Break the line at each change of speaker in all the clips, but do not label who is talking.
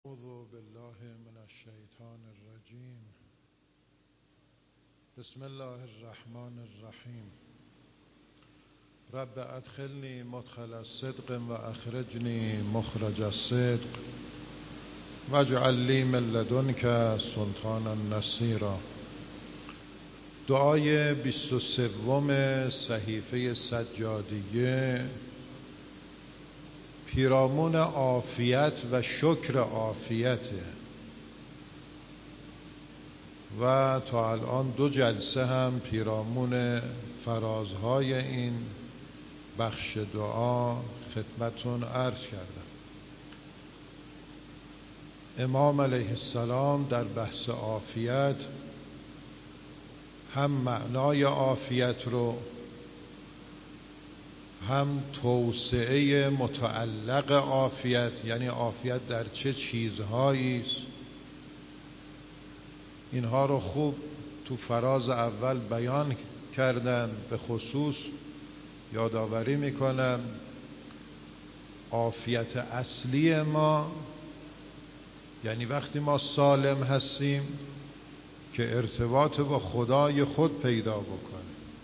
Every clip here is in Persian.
اعوذ بالله من الشیطان الرجیم. بسم الله الرحمن الرحیم. رب ادخلنی مدخل الصدق و اخرجنی مخرج الصدق واجعل لی من لدنک سلطانا نصیرا. دعای 23 صحیفه سجادیه پیرامون عافیت و شکر عافیته و تا الان 2 جلسه هم پیرامون فرازهای این بخش دعا خدمتون عرض کردم. امام علیه السلام در بحث عافیت هم معنای عافیت رو، هم توسعه متعلق عافیت، یعنی عافیت در چه چیزهایی است، اینها رو خوب تو فراز اول بیان کردن. به خصوص یادآوری میکنم عافیت اصلی ما یعنی وقتی ما سالم هستیم که ارتباط با خدای خود پیدا بکنه.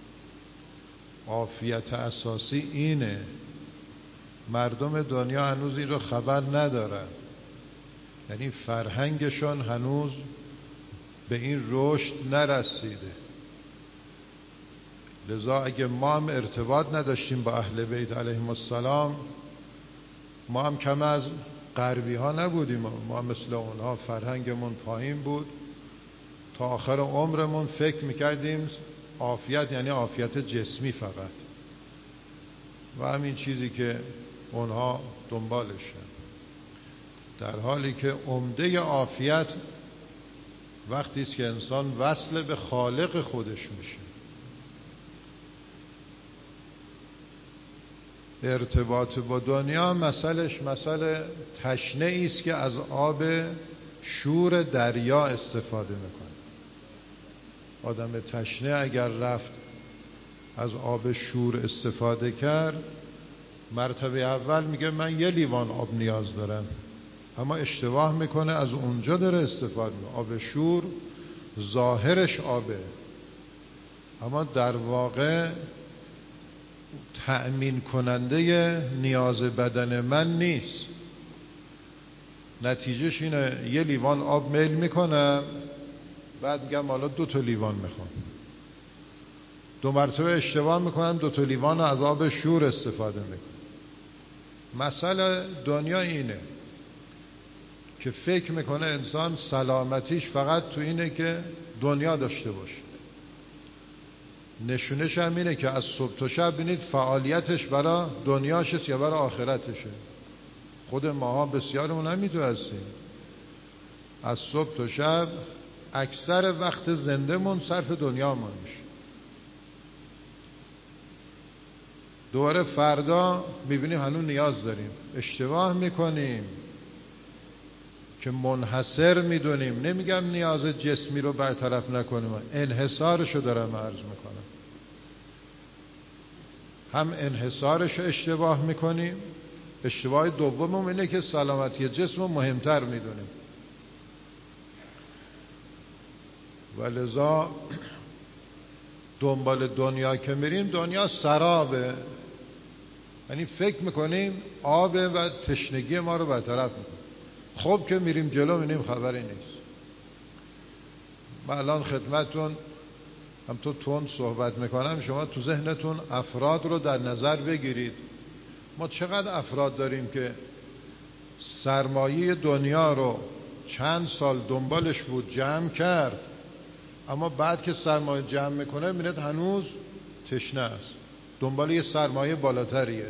عافیت اساسی اینه. مردم دنیا هنوز این رو خبر ندارن، یعنی فرهنگشون هنوز به این رشد نرسیده. لذا اگه ما هم ارتباط نداشتیم با اهل بیت علیهم السلام، ما هم کم از غربی ها نبودیم. ما مثل اونها فرهنگمون پایین بود. تا آخر عمرمون فکر میکردیم عافیت یعنی عافیت جسمی فقط، و همین چیزی که اونها دنبالشن، در حالی که عمده عافیت وقتی است که انسان وصل به خالق خودش میشه. ارتباط با دنیا مسئله تشنه است که از آب شور دریا استفاده میکنه. آدم تشنه اگر رفت از آب شور استفاده کرد، مرتبه اول میگه من 1 لیوان آب نیاز دارم، اما اشتباه میکنه، از اونجا داره استفاده میکنه. آب شور ظاهرش آبه، اما در واقع تأمین کننده نیاز بدن من نیست. نتیجهش اینه 1 لیوان آب میل میکنم، بعد میگم حالا 2 لیوان میخوام. 2 مرتبه اشتباه میکنم، 2 لیوان از آب شور استفاده میکنم. مسئله دنیا اینه که فکر میکنه انسان سلامتیش فقط تو اینه که دنیا داشته باشه. نشونش هم اینه که از صبح تا شب بینید فعالیتش برای دنیاشه یا برای آخرتشه. خود ماها بسیارمون همینطور هستیم. از صبح تا شب اکثر وقت زنده‌مون صرف دنیامون میشه. دوباره فردا میبینیم هنوز نیاز داریم. اشتباه میکنیم که منحصر میدونیم. نمیگم نیاز جسمی رو برطرف نکنیم، انحصارشو دارم عرض میکنم. هم انحصارشو اشتباه میکنیم. اشتباه دومم اینه که سلامتی جسم رو مهمتر میدونیم. ولذا دنبال دنیا که میریم، دنیا سرابه، یعنی فکر میکنیم آبه و تشنگی ما رو برطرف میکنه. خب که میریم جلو میبینیم خبری نیست. من الان خدمتتون هم تو تند صحبت میکنم، شما تو ذهنتون افراد رو در نظر بگیرید. ما چقدر افراد داریم که سرمایه دنیا رو چند سال دنبالش بود، جمع کرد، اما بعد که سرمایه جمع میکنه میبینید هنوز تشنه است، دنبال یه سرمایه بالاتریه.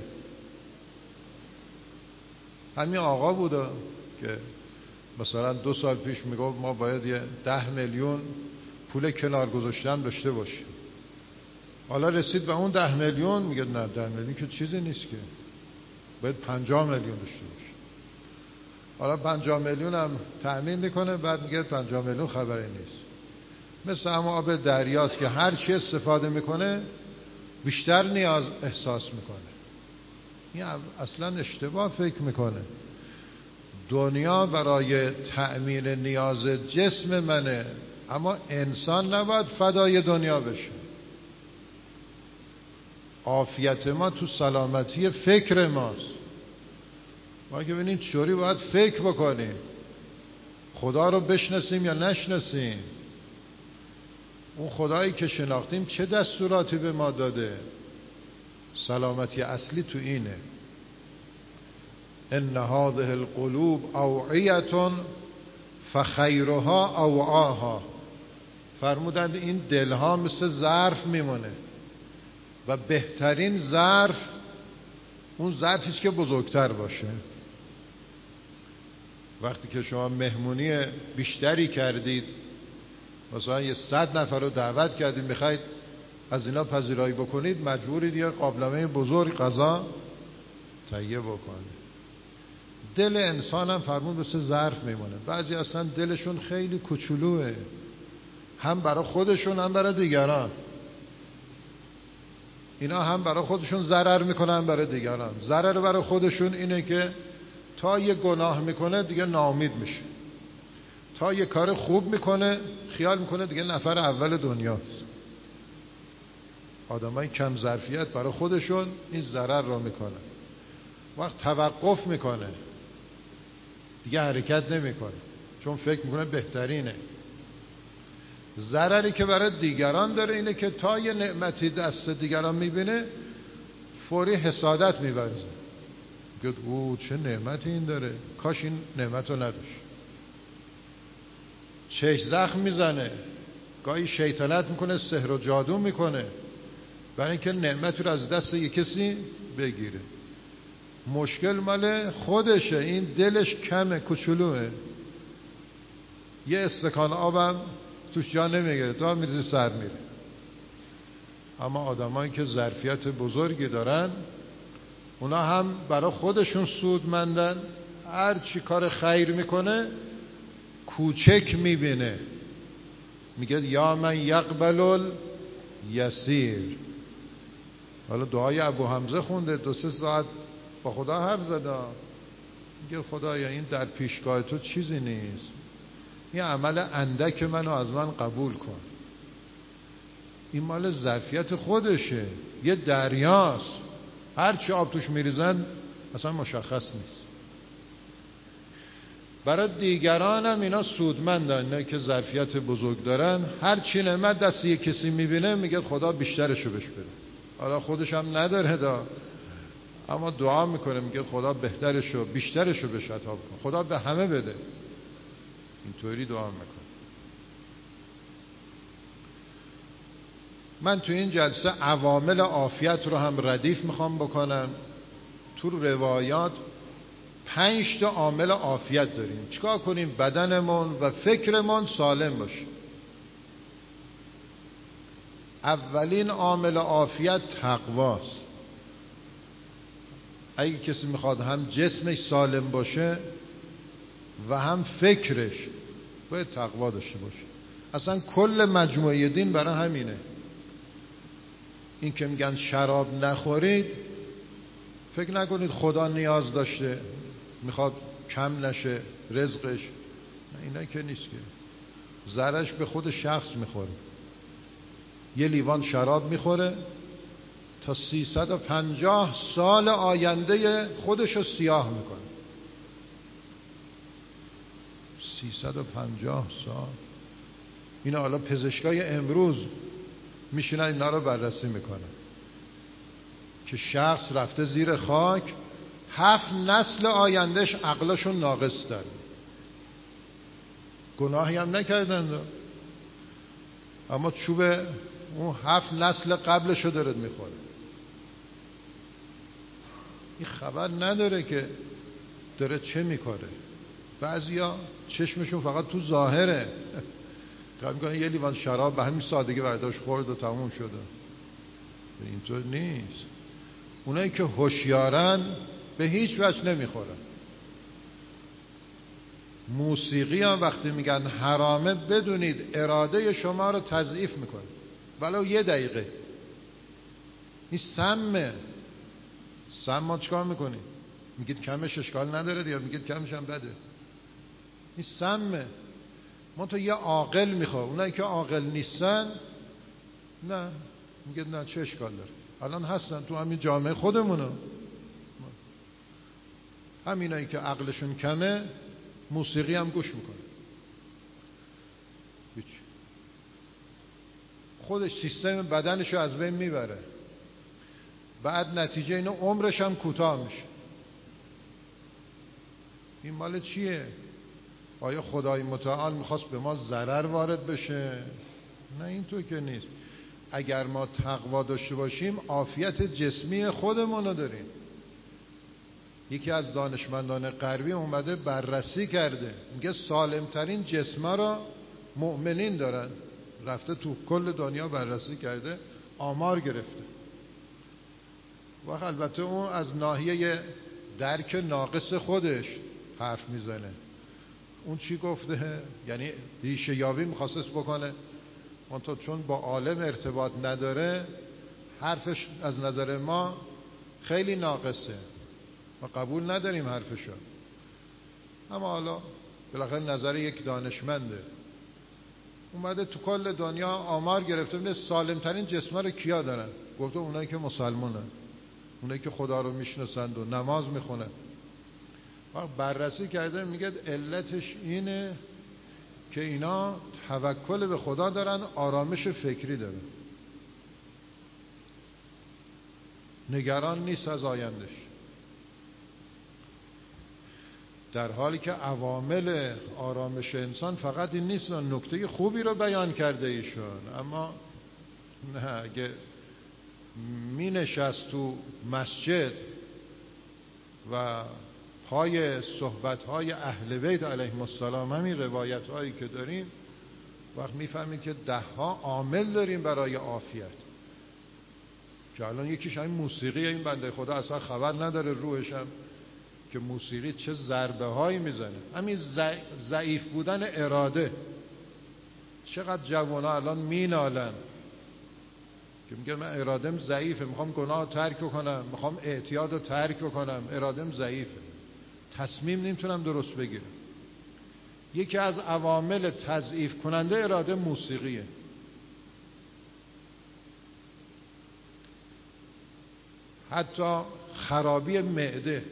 همین آقا بوده که مثلا 2 سال پیش میگفت ما باید یه 10 میلیون پول کنار گذاشتن داشته باشیم. حالا رسید به اون 10 میلیون، میگه نه 10 میلیون که چیزی نیست، که باید 50 میلیون داشته باشیم. حالا 50 میلیون هم تأمین میکنه، بعد میگه 50 میلیون خبری نیست. مثل همون آب دریاست که هر چی استفاده میکنه بیشتر نیاز احساس میکنه. این اصلا اشتباه فکر میکنه. دنیا برای تأمین نیاز جسم منه، اما انسان نباید فدای دنیا بشه. عافیت ما تو سلامتی فکر ماست. ما که ببینید چوری باید فکر بکنیم، خدا رو بشناسیم یا نشناسیم، اون خدایی که شناختیم چه دستوراتی به ما داده. سلامتی اصلی تو اینه. ان هذه القلوب اوعیه فخیرها اوعاها. فرمودند این دلها مثل ظرف میمونه و بهترین ظرف اون ظرفیست که بزرگتر باشه. وقتی که شما مهمونی بیشتری کردید، مثلا یه 100 نفر رو دعوت کردید، میخواید از اینا پذیرایی بکنید، مجبورید یه قابلمه بزرگ غذا تهیه بکنید. دل انسان هم فرمود مثل ظرف میمونه. بعضی اصلا دلشون خیلی کوچولوه، هم برای خودشون هم برای دیگران. اینا هم برای خودشون ضرر میکنن هم برای دیگران. ضرر برای خودشون اینه که تا یه گناه میکنه دیگه ناامید میشه، تا یه کار خوب میکنه خیال میکنه دیگه نفر اول دنیاست. آدمای کم ظرفیت برای خودشون این ضرر رو میکنه. وقت توقف میکنه دیگه حرکت نمیکنه، چون فکر میکنه بهترینه. ضرری که برای دیگران داره اینه که تا یه نعمتی دست دیگران میبینه فوری حسادت می‌ورزه، میگه او چه نعمتی این داره، کاش این نعمت رو نداشت. چشم زخم میزنه، گاهی شیطنت میکنه، سحر و جادو میکنه برای اینکه نعمتی رو از دست یک کسی بگیره. مشکل مال خودشه، این دلش کمه، کوچولوه. یه استکان آبم توش جا نمیگیره، تا میریزی سر میره. اما آدمایی که ظرفیت بزرگی دارن، اونا هم برای خودشون سودمندن. هر چی کار خیر میکنه کوچک میبینه، میگه یا من یقبل الیسیر. حالا دعای ابو حمزه خونده، 2-3 ساعت با خدا حرف زده، میگه خدایا این در پیشگاه تو چیزی نیست، این عمل اندک منو از من قبول کن. این مال ظرفیت خودشه، یه دریاست، هر چی آب توش میریزن اصلا مشخص نیست. برای دیگران هم اینا سودمندن، اینا که ظرفیت بزرگ دارن، هر چی نعمت دست یک کسی میبینه میگه خدا بیشترشو بهش بده. حالا خودش هم نداره دا، اما دعا میکنه، میگه خدا بهترشو بیشترشو بهش عطا کن، خدا به همه بده. اینطوری دعا میکنه. من تو این جلسه عوامل عافیت رو هم ردیف میخوام بکنم. تو روایات 5 تا عامل عافیت داریم. چیکار کنیم بدنمون و فکرمون سالم باشه؟ اولین عامل عافیت تقواست. اگه کسی میخواد هم جسمش سالم باشه و هم فکرش، باید تقوا داشته باشه. اصلا کل مجموعه دین برای همینه. این که میگن شراب نخورید، فکر نکنید خدا نیاز داشته میخواد کم نشه رزقش، اینا که نیست که. ضررش به خود شخص میخوره. یه لیوان شراب میخوره تا 350 سال آینده خودشو سیاه میکنه. 350 سال. اینا حالا پزشکای امروز میشینن اینا رو بررسی میکنن که شخص رفته زیر خاک، 7 نسل آیندهش عقلشون ناقص داره، گناهی هم نکردن اما چوب اون 7 نسل قبلشو داره میخوره. این خبر نداره که داره چه میکنه. بعضیا چشمشون فقط تو ظاهره، فکر میکنن یه لیوان شراب به همین سادگی برداشت خورد و تموم شده. اینطور نیست. اونایی که هوشیارن به هیچ وجه نمیخورن. موسیقی هم وقتی میگن حرامه، بدونید اراده شما رو تضعیف میکنه، ولو 1 دقیقه. این سمه. سم ما چکار میکنیم؟ میگید کمش اشکال نداره دیگه، میگید کمش هم بده. این سمه. من تو یه عاقل میخوام. اونایی که عاقل نیستن نه، میگید نه چه اشکال داره. الان هستن تو همین جامعه خودمونو، همینایی که عقلشون کمه موسیقی هم گوش میکنه، خودش سیستم بدنشو از بین میبره، بعد نتیجه اینو عمرش هم کوتاه میشه. این مال چیه؟ آیا خدای متعال میخواست به ما ضرر وارد بشه؟ نه اینطور که نیست. اگر ما تقوا داشته باشیم عافیت جسمی خودمونو داریم. یکی از دانشمندان غربی اومده بررسی کرده، میگه سالمترین جسما را مؤمنین دارن. رفته تو کل دنیا بررسی کرده، آمار گرفته. و البته اون از ناحیه درک ناقص خودش حرف میزنه. اون چی گفته؟ یعنی ریشه یابی میخواست بکنه، منتها چون با عالم ارتباط نداره حرفش از نظر ما خیلی ناقصه، ما قبول نداریم حرفشو. اما حالا بالاخره نظر یک دانشمنده، اومده تو کل دنیا آمار گرفته، میگه سالمترین جسما رو کیا دارن؟ گفته اونایی که مسلمانن، اونایی که خدا رو میشناسند و نماز میخونن. بررسی کرده، میگه علتش اینه که اینا توکل به خدا دارن، آرامش فکری دارن، نگران نیست از آیندهش. در حالی که عوامل آرامش انسان فقط این نیست. نکته خوبی رو بیان کرده ایشون، اما نه، اگه می نشست تو مسجد و پای صحبت‌های اهل بیت علیهم السلام، همین روایت‌هایی که داریم، وقت می‌فهمیم که 10 عامل داریم برای عافیت. که الان یکیش همین موسیقی، این بنده خدا اصلا خبر نداره روحش هم که موسیقی چه ضربه هایی میزنه. همین ضعیف بودن اراده. چقدر جوانا الان مینالن که میگه من ارادم ضعیفه، میخوام گناه ترک کنم، میخوام اعتیاد رو ترک کنم، ارادم ضعیفه، تصمیم نمیتونم درست بگیرم. یکی از عوامل تضعیف کننده اراده موسیقیه. حتی خرابی معده،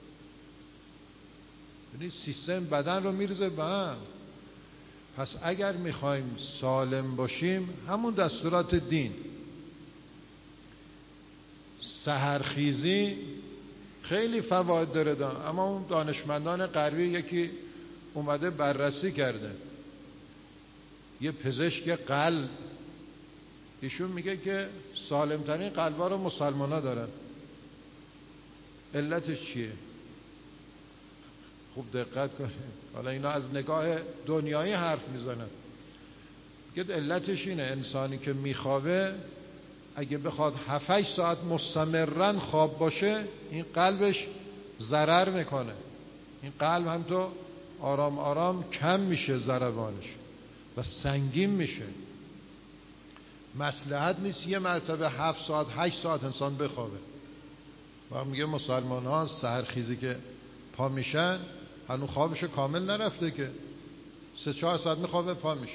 یعنی سیستم بدن رو میریزه به هم. پس اگر میخوایم سالم باشیم، همون دستورات دین، سحرخیزی خیلی فواید داره اما اون دانشمندان غربی یکی اومده بررسی کرده، یه پزشک قلب، ایشون میگه که سالمترین قلبا رو مسلمانا دارن. علتش چیه؟ خوب دقت کنید. حالا اینا از نگاه دنیایی حرف میزنن. میگه علتش اینه، انسانی که میخوابه اگه بخواد 7-8 ساعت مستمرن خواب باشه، این قلبش ضرر میکنه. این قلب هم تو آرام آرام کم میشه ضربانش و سنگین میشه. مصلحت نیست یه مرتبه 7 ساعت 8 ساعت انسان بخوابه. و میگه مسلمان ها سحرخیزی که پا میشن هنوز خوابش کامل نرفته که 3-4 ساعت میخوابه پا میشه،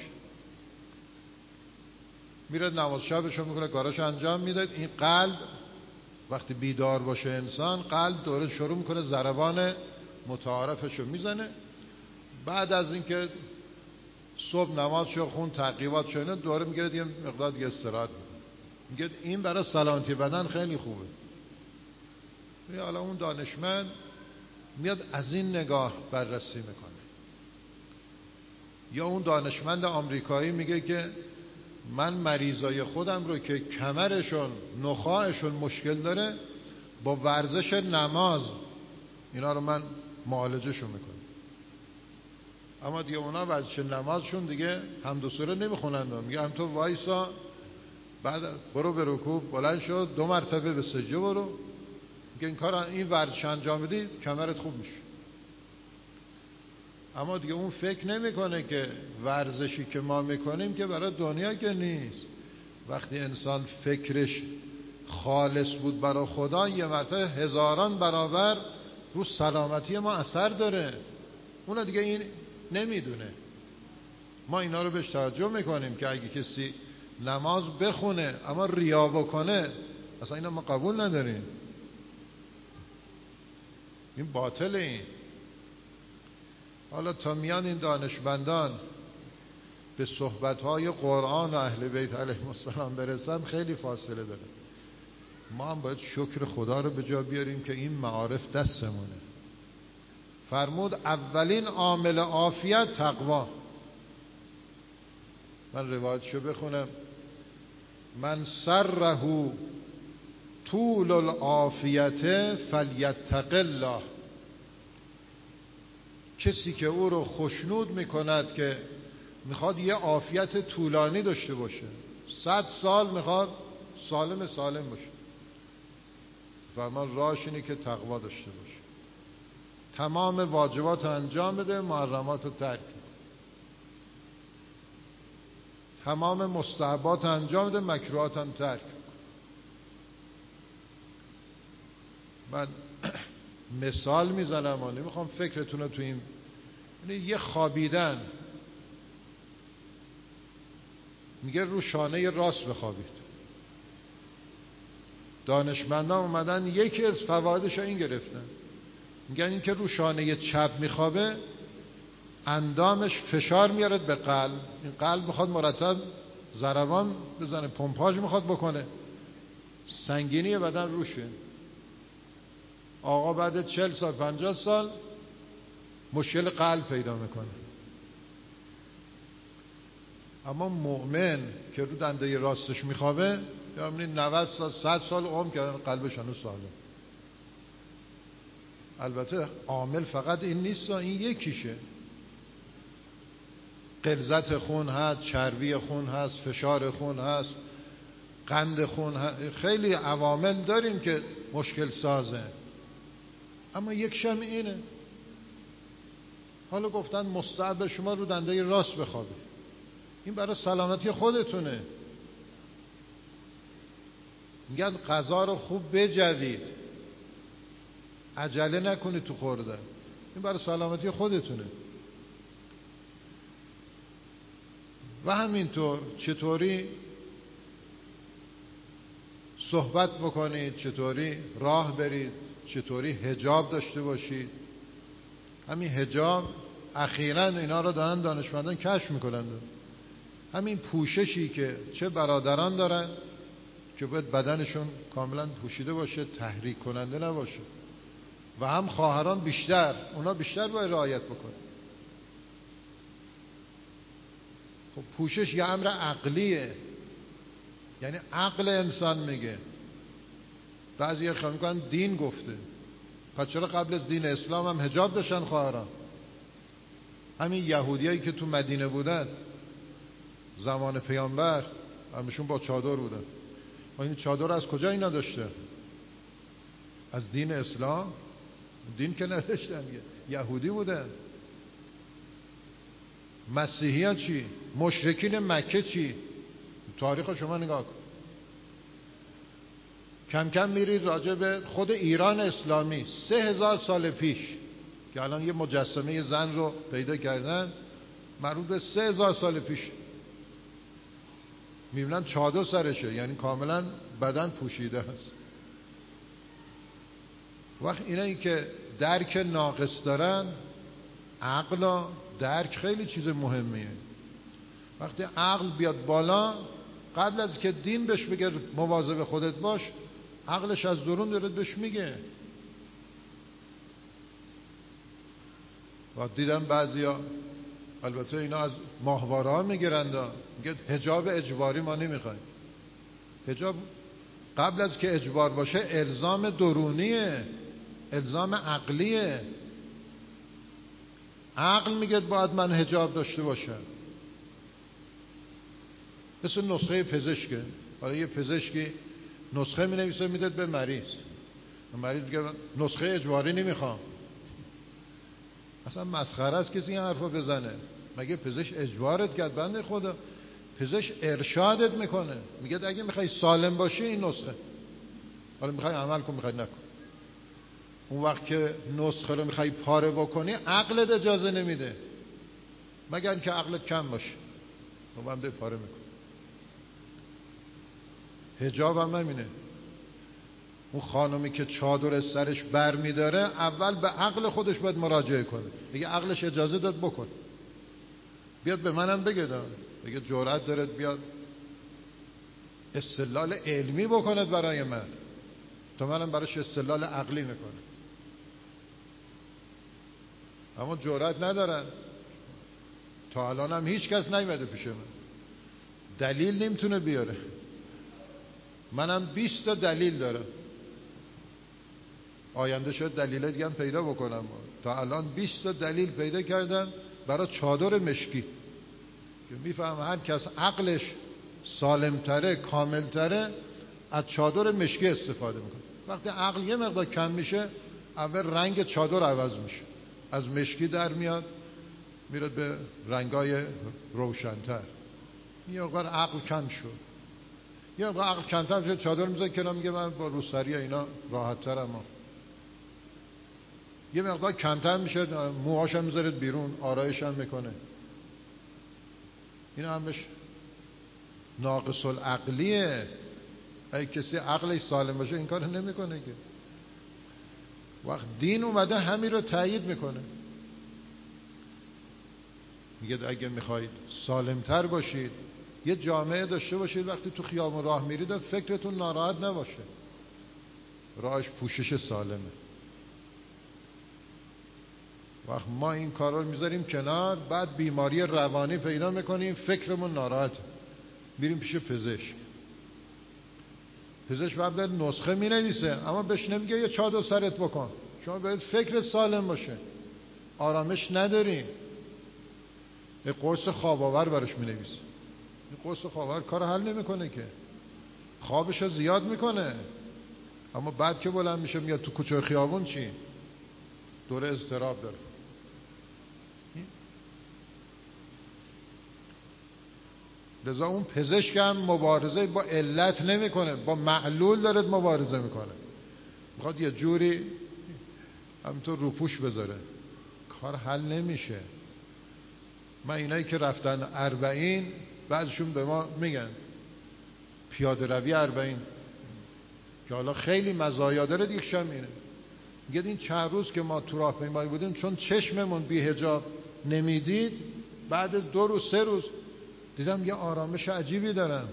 میره نماز شبشو میکنه، کاراشو انجام میده. این قلب وقتی بیدار باشه انسان، قلب دوره شروع میکنه ضربان متعارفشو میزنه. بعد از اینکه صبح نمازشو خون، تعقیبات شو، دوره میگیره یه مقدار دیگه استراحت میگه. این برای سلامتی بدن خیلی خوبه. حالا اون دانشمند میاد از این نگاه بررسی میکنه. یا اون دانشمند آمریکایی میگه که من مریضای خودم رو که کمرشون، نخاعشون مشکل داره، با ورزش نماز اینا رو من معالجهشون میکنم. اما دیگه اونا ورزش نمازشون دیگه حمد و سوره نمیخونند، میگه هم تو وایسا، بعد برو به رکوع بلند شو، 2 مرتبه به سجده برو. میگه این کار، این ورزش انجام بدی کمرت خوب میشه. اما دیگه اون فکر نمیکنه که ورزشی که ما میکنیم که برای دنیا که نیست. وقتی انسان فکرش خالص بود برای خدا، یه مرتبه 1000 برابر رو سلامتی ما اثر داره. اونا دیگه این نمیدونه. ما اینا رو بهش توجه میکنیم که اگه کسی نماز بخونه اما ریا بکنه، اصلا اینا ما قبول نداریم، این باطله. این حالا تا میان این دانشمندان به صحبت‌های قرآن و اهل بیت علیهم السلام برسن خیلی فاصله داره. ما هم باید شکر خدا رو به جا بیاریم که این معارف دستمونه. فرمود اولین عامل عافیت تقوا. من روایتشو بخونم: من سره طول العافیت فلیتق الله. کسی که او رو خوشنود میکند که میخواد یه عافیت طولانی داشته باشه، 100 سال میخواد سالم باشه، فرمان راهش اینه که تقوا داشته باشه، تمام واجبات رو انجام بده، محرمات رو ترک کنه، تمام مستحبات رو انجام بده، مکروهات هم ترک کنه. من مثال میزنم و نمیخوام فکرتون رو تو این، یه خوابیدن، میگه رو شانه راست بخوابید. دانشمندان اومدن یکی از فوایدش این گرفتن، میگن این که رو شانه چپ میخوابه اندامش فشار میاره به قلب، این قلب میخواد مرتب ضربان بزنه، پمپاژ میخواد بکنه، سنگینی بدن روشه. آقا بعد 40 سال 50 سال مشکل قلب پیدا میکنه. اما مؤمن که رو دنده راستش میخوابه، یعنی 90 سال 100 سال عمر که قلبش هنوز سالم. البته عامل فقط این نیست، این یکیشه. غلظت خون هست، چربی خون هست، فشار خون هست، قند خون هست، خیلی عوامل داریم که مشکل سازه، اما یکشم اینه. حالا گفتن مستحب شما رو دنده راست بخوابید، این برای سلامتی خودتونه. میگن غذا رو خوب بجوید، عجله نکنید تو خوردن، این برای سلامتی خودتونه. و همینطور چطوری صحبت بکنید، چطوری راه برید، چطوری حجاب داشته باشید. همین حجاب اخیراً اینا رو دارن دانشمندان کشف میکنن. همین پوششی که چه برادران دارن که باید بدنشون کاملا پوشیده باشه، تحریک کننده نباشه، و هم خواهران بیشتر، اونا بیشتر باید رعایت بکنن. خب پوشش یه امر عقلیه، یعنی عقل انسان میگه. بعضی خیال میکنن دین گفته، پس چرا قبل از دین اسلام هم حجاب داشتن خواهران؟ همین یهودیایی که تو مدینه بودن زمان پیامبر همشون با چادر بودن. و این چادر از کجا اینا داشته؟ از دین اسلام؟ دین که نداشتن، یهودی بودن. مسیحیان چی؟ مشرکین مکه چی؟ تاریخ شما نگاه کن. کم کم میرید راجع به خود ایران اسلامی 3000 سال پیش که الان یه مجسمه زن رو پیدا کردن مربوط به 3000 سال پیش، میبینن چادر سرشه، یعنی کاملا بدن پوشیده است. وقت اینایی که درک ناقص دارن، عقل و درک خیلی چیز مهمیه. وقتی عقل بیاد بالا، قبل از که دین بهش بگه مواظب خودت باش، عقلش از درون داره بهش میگه. و دیدم بعضیا، البته اینا از ماهواره ها میگیرند، میگه حجاب اجباری ما نمیخوایم. حجاب قبل از که اجبار باشه الزام درونیه، الزام عقلیه. عقل میگه باید من حجاب داشته باشم. مثل نسخه پزشکه. حالا یه پزشکی نسخه می نویسه میداد به مریض، مریض میگه نسخه اجباری نمیخوام. اصلا مسخره است کسی این حرفا بزنه. مگه پزشک اجبارت کرد؟ بنده خدا، پزشک ارشادت میکنه، میگه اگه میخوای سالم باشی این نسخه، حالا میخوای عمل کن میخوای نکن. اون وقت که نسخه رو میخوای پاره بکنی عقلت اجازه نمیده، مگر اینکه عقلت کم باشه اون هم پاره میکنه. حجاب هم همینه. اون خانمی که چادر سرش بر میداره اول به عقل خودش باید مراجعه کنه، بگه عقلش اجازه داد بکن، بیاد به منم بگه بگه جرأت دارد بیاد استدلال علمی بکند برای من تا منم براش استدلال عقلی میکنه. اما جرأت ندارن. تا الان هم هیچ کس نیومده پیش من، دلیل نمیتونه بیاره. منم 20 تا دلیل دارم، آینده شد دلیل دیگه هم پیدا بکنم. تا الان 20 تا دلیل پیدا کردم برای چادر مشکی که میفهم هر کس عقلش سالمتره کاملتره از چادر مشکی استفاده میکنه. وقتی عقل یه مقدار کم میشه اول رنگ چادر عوض میشه، از مشکی در میاد میره به رنگای روشن‌تر. یه مقدار عقل کم شد، یه مقدار عقل کمتر میشه چادر میذاره کنار، میگه من با روسری اینا راحت ترم. یه مقدار کمتر میشه موهاشم میذاره بیرون، آرایشم میکنه. این همش ناقص العقلیه. اگه کسی عقلش سالم باشه این کارو نمیکنه که. وقت دین اومده همین رو تایید میکنه، میگه اگه میخواید سالمتر باشید یه جامعه داشته باشید وقتی تو خیابون راه میرید فکرتون ناراحت نباشه، راهش پوشش سالمه. وقت ما این کارا رو میذاریم کنار، بعد بیماری روانی پیدا میکنیم، فکرمون ناراحته، میریم پیش پزشک. پزشک بعد نسخه مینویسه اما بهش نمیگه یه چادر سرت بکن، شما باید فکر سالم باشه. آرامش نداریم. یه قرص خواب آور براش مینویسه. این قرص خواب آور کار حل نمیکنه که، خوابشو زیاد میکنه. اما بعد که بلند میشه میاد تو کوچه خیابون چی؟ دوره اضطراب داره. لذا اون پزشک هم مبارزه با علت نمیکنه، با معلول داره مبارزه میکنه، میخواد یه جوری همینطور روپوش بذاره، کار حل نمیشه. من اینایی که رفتن 40 بعضشون به ما میگن پیاده روی 40 که حالا خیلی مزایا داره، دیگه شم اینه. میگه این چند روز که ما تو راهپیمایی بودیم چون چشممون بی حجاب نمیدید، بعد 2 روز 3 روز دیدم یه آرامش عجیبی دارم،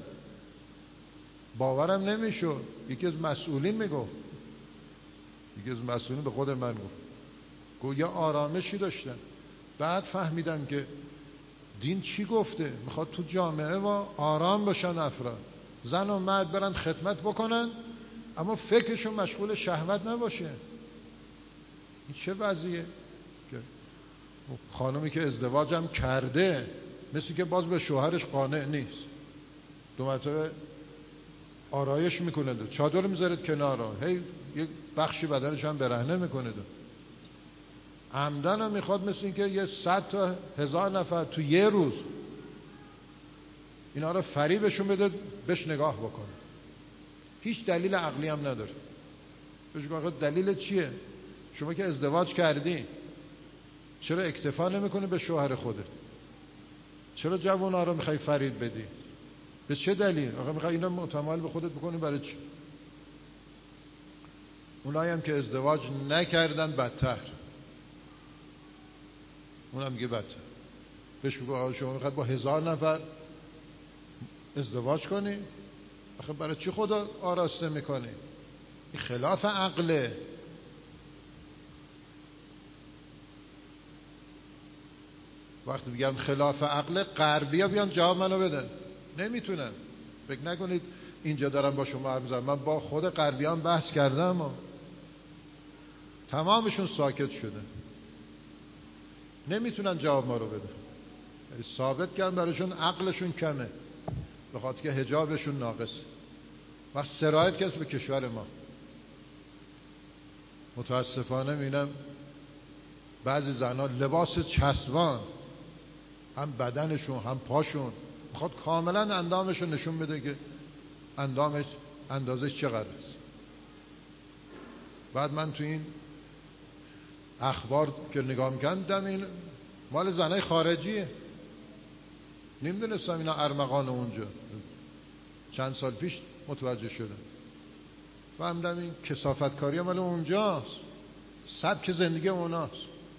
باورم نمیشد. یکی از مسئولین میگفت، یکی از مسئولین به خود من گفت یه آرامشی داشتن. بعد فهمیدم که دین چی گفته، میخواد تو جامعه و آرام باشن افراد، زن و مرد برن خدمت بکنن اما فکرشون مشغول شهوت نباشه. این چه وضعیه که خانمی که ازدواجم کرده مثل که باز به شوهرش قانع نیست، 2 مرتبه آرایش میکنه، چادر میذاره کنار، هی یک بخشی بدنش هم برهنه میکنه، عمدن هم میخواد مثل این که یه 100 تا 1000 نفر تو یه روز اینا رو فریبشون بده بهش نگاه بکنه. هیچ دلیل عقلی هم نداره. بهش میگه دلیل چیه؟ شما که ازدواج کردی چرا اکتفا نمیکنی به شوهر خودت؟ چرا جوونا رو میخوای فریب بدی؟ به چه دلیل؟ آخه میخوای اینا متمایل به خودت بکنی برای چی؟ اونایی هم که ازدواج نکردن بدتر، اونم میگه بدتر. بهش میگه شما میخواد با 1000 نفر ازدواج کنی؟ آخه برای چی خدا آراسته میکنی؟ این خلاف عقله. وقتی میگم خلاف عقله، غربی‌ها بیان جواب منو بدن، نمیتونن. فکر نکنید اینجا دارم با شما حرف میزنم، من با خود غربی‌ها بحث کردم و تمامشون ساکت شده، نمیتونن جواب ما رو بدن. ثابت کردن براشون عقلشون کمه، به خاطر که حجابشون ناقصه. و سرایت کس به کشور ما متاسفانه میبینم بعضی زنها لباس چسبان، هم بدنشون هم پاشون، میخواد کاملا اندامشون نشون بده که اندامش اندازش چقدر است. بعد من تو این اخبار که نگاه می‌کردم این مال زنای خارجیه. نمیدونستم اینا ارمغان اونجا. چند سال پیش متوجه شدم. فهمیدم این کثافتکاری مال اونجاست. سبک زندگی اوناست.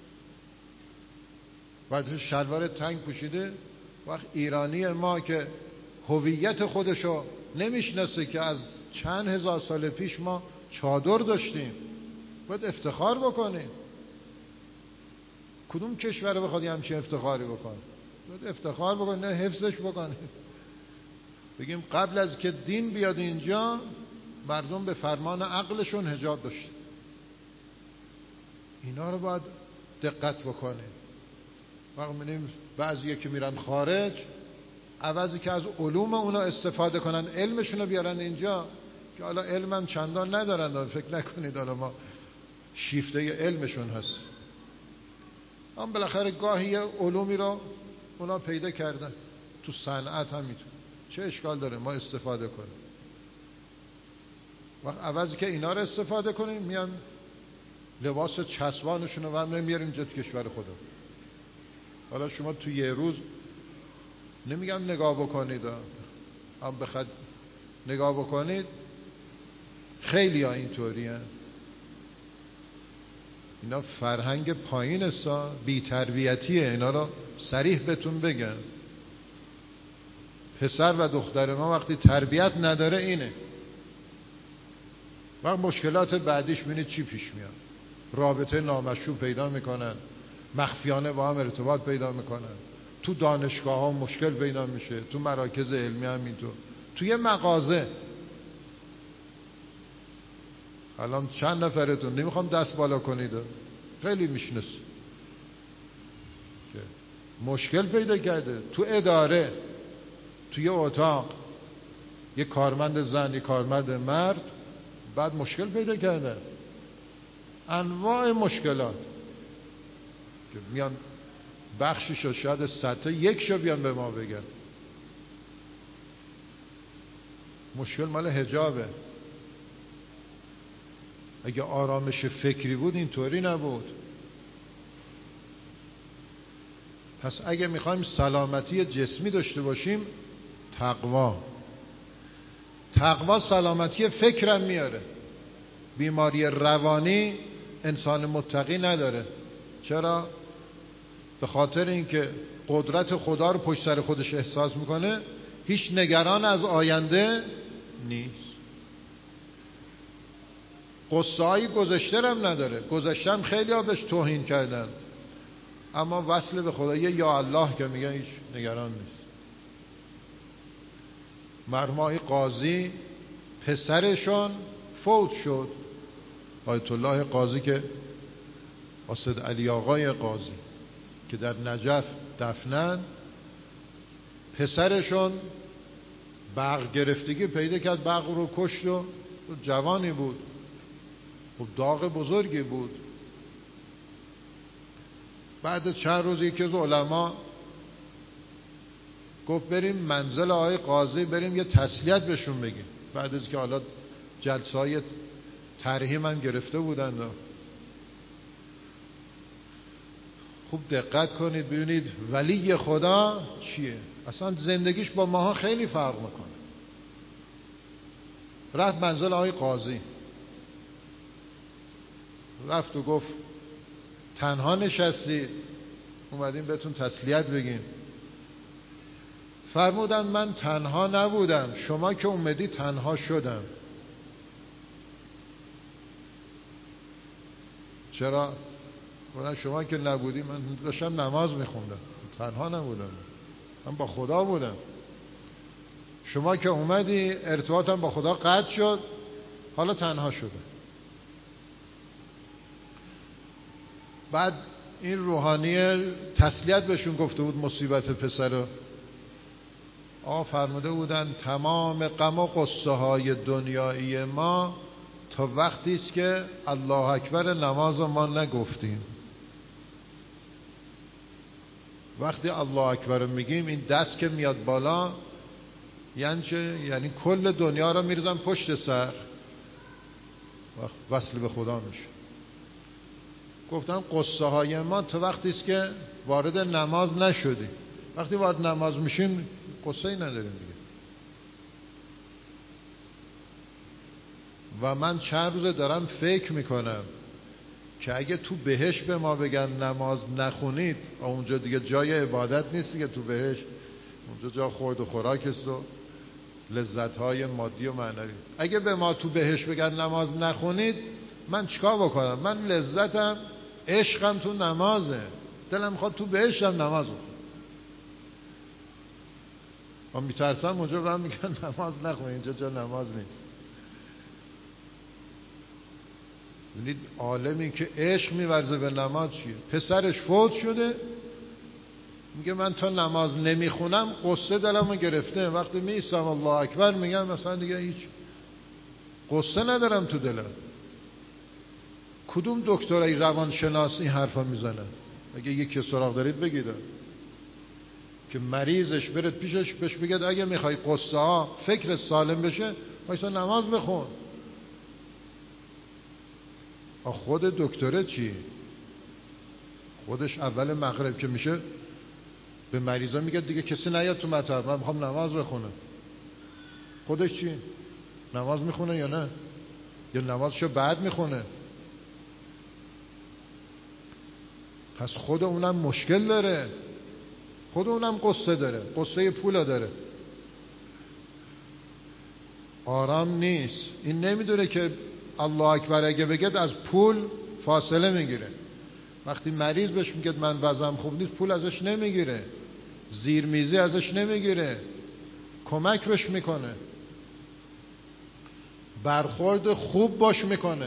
بعد شلوار تنگ پوشیده. وقت ایرانی ما که هویت خودشو نمیشناسه که از چند هزار سال پیش ما چادر داشتیم، باید افتخار بکنیم. کدوم کشور بخواد همچین افتخاری بکنه؟ باید افتخار بکنیم، نه حفظش بکنیم. بگیم قبل از که دین بیاد اینجا مردم به فرمان عقلشون حجاب داشتن. اینا رو باید دقت بکنیم. وقت می‌بینیم بعضی که میرن خارج عوضی که از علوم اونا استفاده کنن علمشون رو بیارن اینجا، که حالا علمم چندان ندارن، فکر نکنید حالا ما شیفته علمشون هست. اما بالاخره گاهی یه علومی رو اونا پیدا کردن. تو صنعت هم میتونه، چه اشکال داره ما استفاده کنیم. وقت عوضی که اینا رو استفاده کنیم میان لباس چسبانشون رو هم نمیاریم اینجا تو کشور خودم. حالا شما تو یه روز نمیگم نگاه بکنید، هم بخواد نگاه بکنید خیلی ها اینطوری هست. اینا فرهنگ پایین است، بی تربیتیه. اینا رو صریح بهتون بگم، پسر و دختر ما وقتی تربیت نداره اینه. وقت مشکلات بعدیش ببینید چی پیش میاد. رابطه نامشروع پیدا میکنن، مخفیانه با هم ارتباط پیدا میکنن، تو دانشگاه ها مشکل پیدا میشه، تو مراکز علمی هم اینطور. توی مغازه الان چند نفرتون نمیخوام دست بالا کنید، خیلی میشناسید که مشکل پیدا کرده. تو اداره، توی اتاق، یه کارمند زن، یه کارمند مرد، بعد مشکل پیدا کرده. انواع مشکلات که میان بخشیشو شاید 100 تا یکشو بیان به ما بگن. مشکل مال حجابه. اگه آرامش فکری بود اینطوری نبود. پس اگه میخوایم سلامتی جسمی داشته باشیم، تقوا سلامتی فکرم میاره. بیماری روانی انسان متقی نداره. چرا؟ به خاطر اینکه قدرت خدا رو پشت سر خودش احساس میکنه، هیچ نگران از آینده نیست. قصه های گذشته هم نداره. گذشته هم خیلی ها بهش توهین کردن، اما وصل به خدا یا الله که میگن هیچ نگران نیست. مرحوم قاضی پسرشون فوت شد، آیت الله قاضی که اسد علی آقای قاضی که در نجف دفنن، پسرشون برق گرفتگی پیدا کرد، برق رو کشت و جوانی بود، خب داغ بزرگی بود. بعد چند روز یکی از علما گفت بریم منزل آقای قاضی، بریم یه تسلیت بهشون بگیم. بعد از که حالا جلسه های ترحیم هم گرفته بودند. خوب دقت کنید ببینید ولی خدا چیه. اصلا زندگیش با ماها خیلی فرق میکنه. رفت منزل آقای قاضی، رفت و گفت تنها نشستید، اومدیم بهتون تسلیت بگیم. فرمودن من تنها نبودم، شما که اومدی تنها شدم. چرا؟ شما که نبودی من داشتم نماز میخوندم، تنها نبودم، من با خدا بودم. شما که اومدی ارتباطم با خدا قطع شد، حالا تنها شدم. بعد این روحانی تسلیت بهشون گفته بود مصیبت پسر. فرموده بودن تمام غم و قصه های دنیایی ما تا وقتی است که الله اکبر نماز ما نگفتیم. وقتی الله اکبر میگیم این دست که میاد بالا یعنی چه؟ یعنی کل دنیا رو میریزن پشت سر، وصل به خدا میشه. گفتن قصه های ما تو وقتی است که وارد نماز نشدی. وقتی وارد نماز میشین قصه ای نداریم دیگه. و من چند روزه دارم فکر میکنم که اگه تو بهشت به ما بگن نماز نخونید، اونجا دیگه جای عبادت نیست که تو بهشت، اونجا جا خورد و خوراک است و لذت‌های مادی و معنوی. اگه به ما تو بهشت بگن نماز نخونید، من چیکار بکنم؟ من لذتم عشقم تو نمازه، دلم میخواد تو بهشتم نماز بخونم. من میترسم اونجا به من میگن نماز نخون، اینجا جا نماز نیست. ببینید عالمی که عشق میورزه به نماز چیه؟ پسرش فوت شده میگه من تا نماز نمیخونم قصه دلمو گرفته، وقتی میستم الله اکبر میگم مثلا دیگه هیچ قصه ندارم تو دلم. کدوم دکترای روانشناسی حرفا میزنن؟ اگه یکی سراغ دارید بگید که مریضش برد پیشش بهش بگید اگه میخوای قصه ها فکر سالم بشه وایسا نماز بخون. خود دکتره چی؟ خودش اول مغرب که میشه به مریضا میگه دیگه کسی نیاد تو مطب، من میخوام نماز بخونم. خودش چی؟ نماز میخونه یا نه؟ یا نمازشو بعد میخونه؟ پس خود اونم مشکل داره، خود اونم قصه داره، قصه پولا داره، آرام نیست. این نمیدونه که الله اکبر اگه بگید از پول فاصله میگیره. وقتی مریض بهش میگه من وضعم خوب نیست، پول ازش نمیگیره، زیرمیزی ازش نمیگیره، کمک بهش میکنه، برخورد خوب باش میکنه.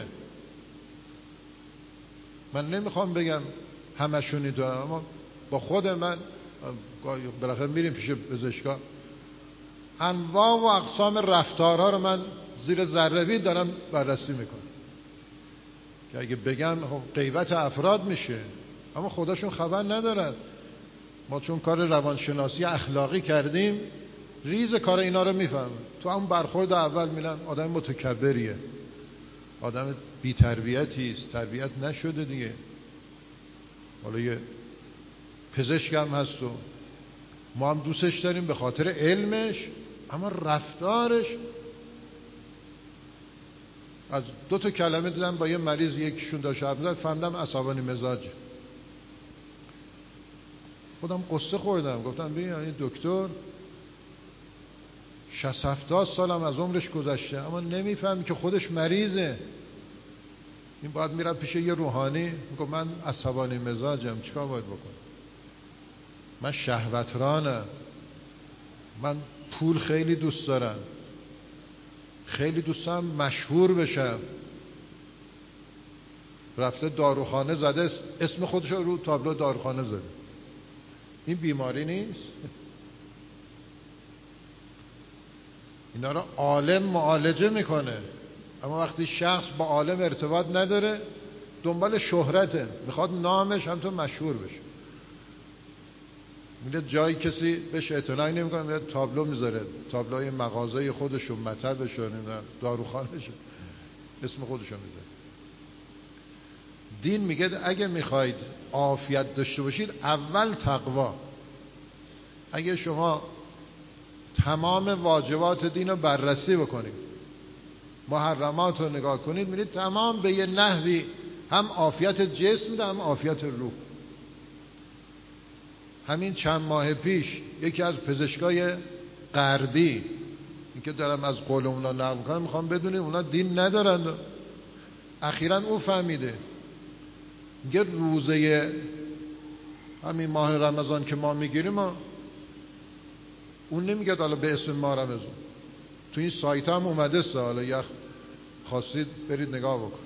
من نمیخوام بگم همشونی دارم، اما با خود من بالاخره میریم پیش پزشکا، انواع و اقسام رفتارها رو من زیر ذره‌بین دارم بررسی میکنم که اگه بگم غیبت افراد میشه، اما خودشون خبر ندارن. ما چون کار روانشناسی اخلاقی کردیم ریز کار اینا رو میفهمم. تو هم برخورد اول میلم آدم متکبریه، آدم بی تربیتی است، تربیت نشده دیگه. حالا یه پزشک هم هست و ما هم دوستش داریم به خاطر علمش، اما رفتارش. از 2 کلمه دیدم با یه مریض یکیشون داشت حرف می‌زد، فهمیدم عصبانی مزاج. خودم قصه خوردم، گفتم ببین این دکتر 60-70 سالم از عمرش گذشته اما نمیفهم که خودش مریضه. این باید میره پیش یه روحانی، میگه من عصبانی مزاجم، چیکار باید بکنم؟ من شهوترانم، من پول خیلی دوست دارم، خیلی دوست دارم مشهور بشم. رفته داروخانه زده، اسم خودش رو تابلو داروخانه زده. این بیماری نیست؟ اینا رو عالم معالجه میکنه، اما وقتی شخص با عالم ارتباط نداره دنبال شهرته، میخواد نامش هم تو مشهور بشه. میره جایی کسی بهش اعتنایی نمیکنه، میره تابلو میذاره، تابلوی مغازه خودش و مطبش و داروخانهش، اسم خودش رو میذاره. دین میگه اگه میخواید عافیت داشته باشید اول تقوا. اگه شما تمام واجبات دین رو بررسی بکنید، محرمات رو نگاه کنید، میرید تمام به یه نحوی هم عافیت جسم میده هم عافیت روح. همین چند ماه پیش یکی از پزشکای غربی، این که دارم از قول اونا نقل کنم، میخوام بدونید اونا دین ندارن، اخیراً او فهمیده. میگه روزه همین ماه رمضان که ما میگیریم، اون نمیگه حالا به اسم ماه رمضان، تو این سایت هم اومده است، حالا یخ خواستید برید نگاه بکن.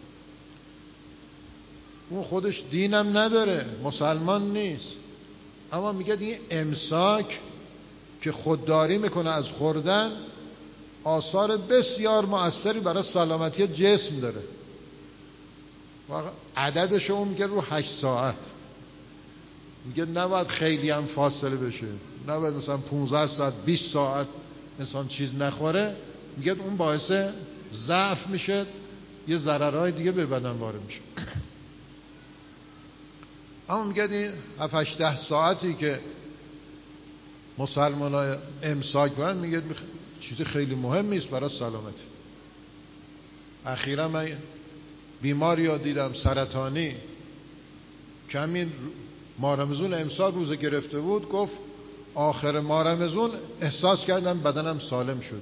اون خودش دینم نداره، مسلمان نیست، اما میگه این امساک که خودداری میکنه از خوردن آثار بسیار مؤثری برای سلامتی جسم داره. عددش اون میگه رو 8 ساعت. میگه نباید خیلی هم فاصله بشه، نباید مثلا 15 ساعت 20 ساعت انسان چیز نخوره. میگه اون باعث ضعف میشه، یه ضررهای دیگه به بدن وارد میشه. اما میگه این 7-8 ساعتی که مسلمان ها امساک کنن، میگه چیز خیلی مهمی است برای سلامتی. اخیرا من بیماری ها دیدم سرطانی که همین ماه رمضان امسال روزه گرفته بود، گفت آخر ماه رمضان احساس کردم بدنم سالم شده.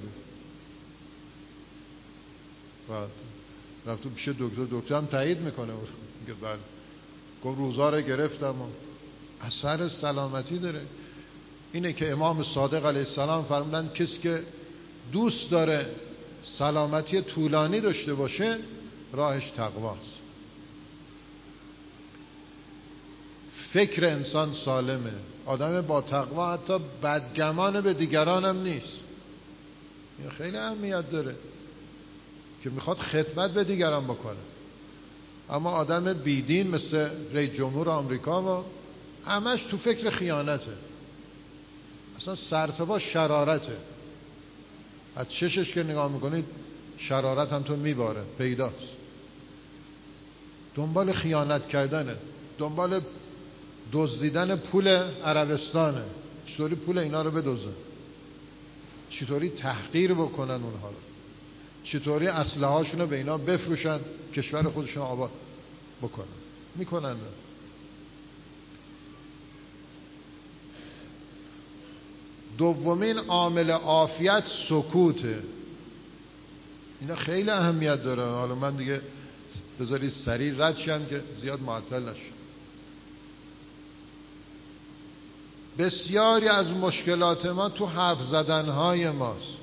بعد رفتم پیش دکتر هم تایید میکنه، میگه بله، گفت روزا رو گرفتم و اثر سلامتی داره. اینه که امام صادق علیه السلام فرمودن کسی که دوست داره سلامتی طولانی داشته باشه راهش تقواست. فکر انسان سالمه، آدم با تقوا حتی بدگمان به دیگران هم نیست. این خیلی اهمیت داره که میخواد خدمت به دیگران بکنه. اما آدم بیدین مثل رئیس جمهور آمریکا ما همش تو فکر خیانته، اصلا سرتبا شرارته. از چشش که نگاه میکنید شرارت هم تو میباره، پیداست. دنبال خیانت کردنه، دنبال دزدیدن پول عربستانه. چطوری پول اینا رو بدزدن، چطوری تحقیر بکنن اونها رو، چطوری اسلحه هاشون رو به اینا بفروشن، کشور خودشون آباد بکنن. میکنن. دومین عامل عافیت سکوته. اینا خیلی اهمیت داره. حالا من دیگه بذارید سریع رد شم که زیاد معطل نشه. بسیاری از مشکلات ما تو حرف زدنهای ماست.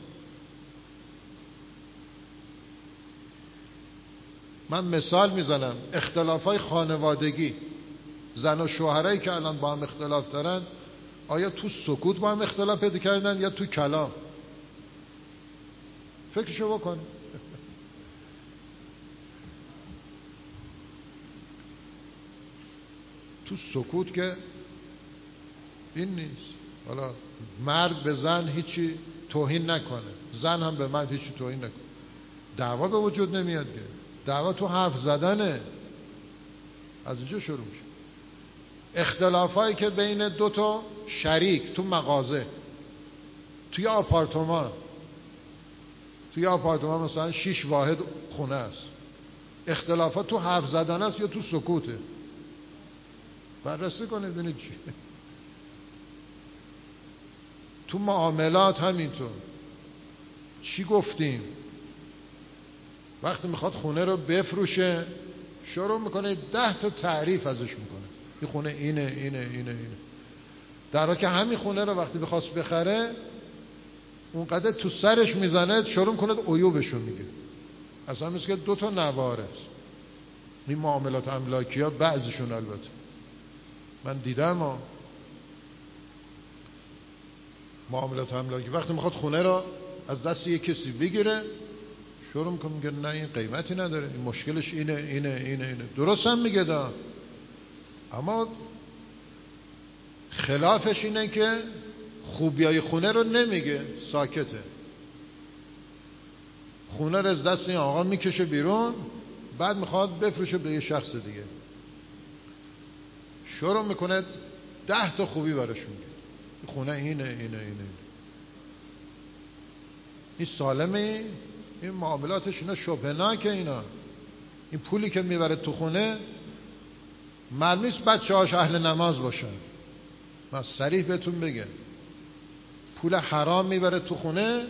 من مثال میزنم، اختلافای خانوادگی، زن و شوهرایی که الان با هم اختلاف دارن، آیا تو سکوت با هم اختلاف پیدا کردن یا تو کلام؟ فکرشو بکن. تو سکوت که این نیست. حالا مرد به زن هیچی توهین نکنه، زن هم به مرد هیچی توهین نکنه، دعوا به وجود نمیاد که. دعوا تو حرف زدنه. از اینجا شروع میشه. اختلافایی که بین دو تا شریک تو مغازه، توی آپارتمان مثلا 6 واحد خونه است، اختلافات تو حرف زدن است یا تو سکوته؟ بررسی کنید ببینید چی. تو معاملات همینطور. چی گفتیم؟ وقتی میخواد خونه رو بفروشه شروع میکنه 10 تا تعریف ازش میکنه، این خونه اینه. در حالی که همین خونه رو وقتی بخواست بخره اونقدر تو سرش میزنه، شروع میکنه عیوبشو میگه. اصلا مثل که 2 تا نوار است. این معاملات املاکی ها بعضیشون البته من دیدم، معاملات املاکی وقتی میخواد خونه رو از دست یک کسی بگیره شروع میکنه میگه نه این قیمتی نداره، این مشکلش اینه. درست هم میگه دا، اما خلافش اینه که خوبیای خونه رو نمیگه، ساکته. خونه رو از دست این آقا میکشه بیرون، بعد میخواد بفروشه به یه شخص دیگه، شروع میکنه 10 تا خوبی براشون میگه، خونه اینه. این سالمه؟ این معاملاتش اینا شبهناکه. این پولی که میبره تو خونه معلوم نیست بچه‌هاش اهل نماز باشن. من صریح بهتون بگم، پول حرام میبره تو خونه.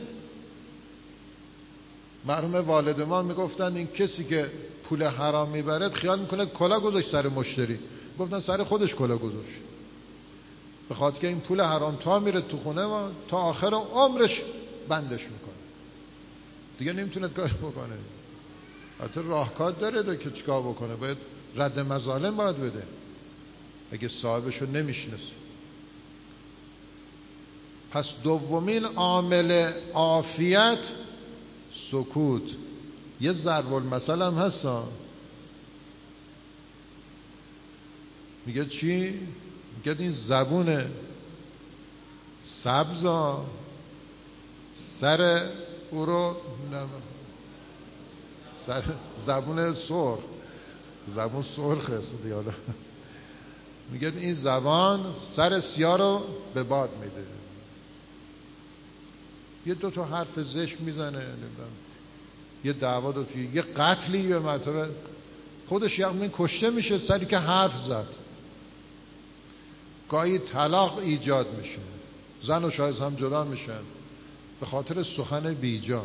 مرحوم والد ما میگفتن این کسی که پول حرام میبره خیال میکنه کلا گذاشت سر مشتری، گفتن سر خودش کلا گذاشت، به خاطر که این پول حرام تا میره تو خونه و تا آخر عمرش بندش میکنه، دیگه نمیتونه کار بکنه. حتی راهکار داره که چیکار بکنه، باید رد مظالم باید بده اگه صاحبشو نمیشناسه. پس دومین عامل عافیت سکوت. یه ضرب المثل هم هست، میگه چی؟ میگه این زبون سبزا سر او رو سر زبون سرخ، زبون سرخ است دیالا، میگه این زبان سر سیاه رو به باد میده. یه دو تا حرف زشت میزنه، یه دعوا دو تا، یه قتلی یه مرتبه خودش یعنی کشته میشه سری که حرف زد. گاهی طلاق ایجاد میشه، زن و شوهر هم جدا میشن به خاطر سخن بیجا.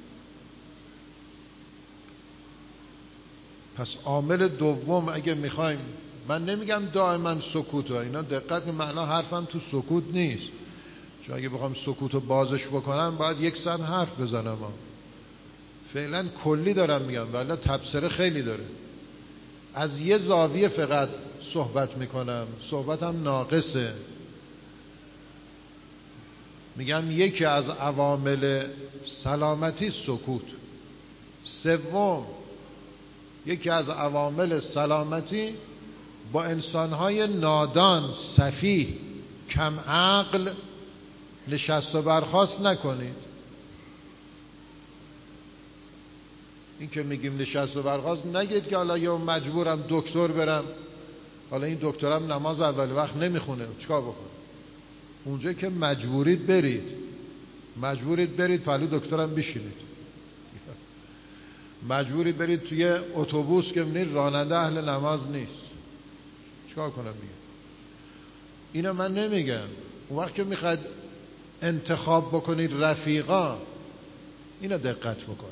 پس عامل دوم اگه میخوایم، من نمیگم دائما سکوت ها، اینا دقت معنا حرفم تو سکوت نیست، چون اگه بخوام سکوت رو بازش بکنم باید یک ساعت حرف بزنم فعلا کلی دارم میگم، ولی تبصره خیلی داره. از یه زاویه فقط صحبت میکنم، صحبتم ناقصه. میگم یکی از عوامل سلامتی سکوت. سوم، یکی از عوامل سلامتی با انسانهای نادان، سفیه، کم عقل نشست و برخاست نکنید. این که میگیم نشست و برخاست نگید که حالا یا مجبورم دکتر برم، حالا این دکترم نماز اول وقت نمیخونه چیکار بکنه؟ اونجا که مجبورید برید پلو دکترم بشینید. مجبورید برید توی اتوبوس که میبینید راننده اهل نماز نیست، چیکار کنم دیگه؟ اینو من نمیگم. اون وقت که میخواید انتخاب بکنید رفیقا، اینو دقت بکنید.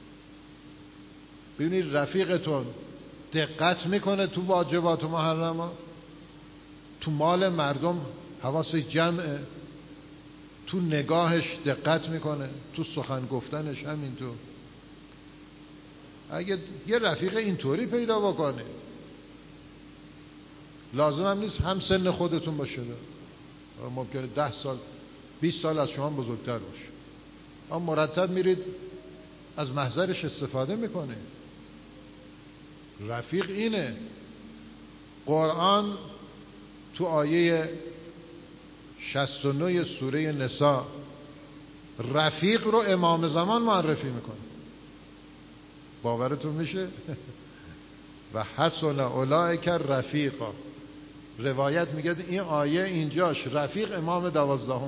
ببینید رفیقتون دقت میکنه تو واجبات و محرمات، تو مال مردم حواسش جمعه، تو نگاهش دقت میکنه، تو سخن گفتنش همینطور. اگه یه رفیق اینطوری پیدا بکنه، لازم هم نیست هم سن خودتون باشه، ممکنه 10 سال 20 سال از شما بزرگتر باشه، اما مرتب میرید از محضرش استفاده میکنه. رفیق اینه. قرآن تو آیه 69 سوره نساء رفیق رو امام زمان معرفی میکنه. باورتون میشه؟ و حسن اولئک رفیقا. روایت میگه این آیه اینجاش رفیق امام 12.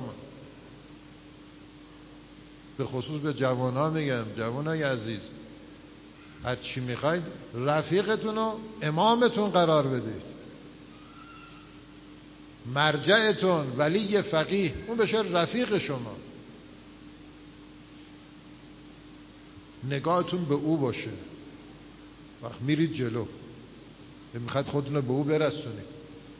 به خصوص به جوانان میگم، جوانای عزیز، هر چی میخواید رفیقتون رو امامتون قرار بدید. مرجعتون ولی فقیه اون بشه رفیق شما. نگاهتون به او باشه وقت میرید جلو، میخواید خودتون رو به او برسونید.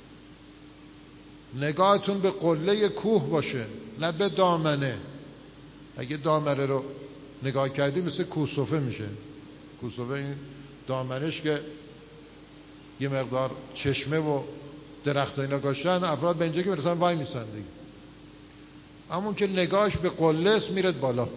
نگاهتون به قله کوه باشه نه به دامنه. اگه دامنه رو نگاه کردی مثل کوسوفه میشه. کوسوفه این دامنش که یه مقدار چشمه و درخت اینا گاشتن، افراد به اینجا که برسن وای میسن دیگه. همون که نگاهش به قله است میرد بالا.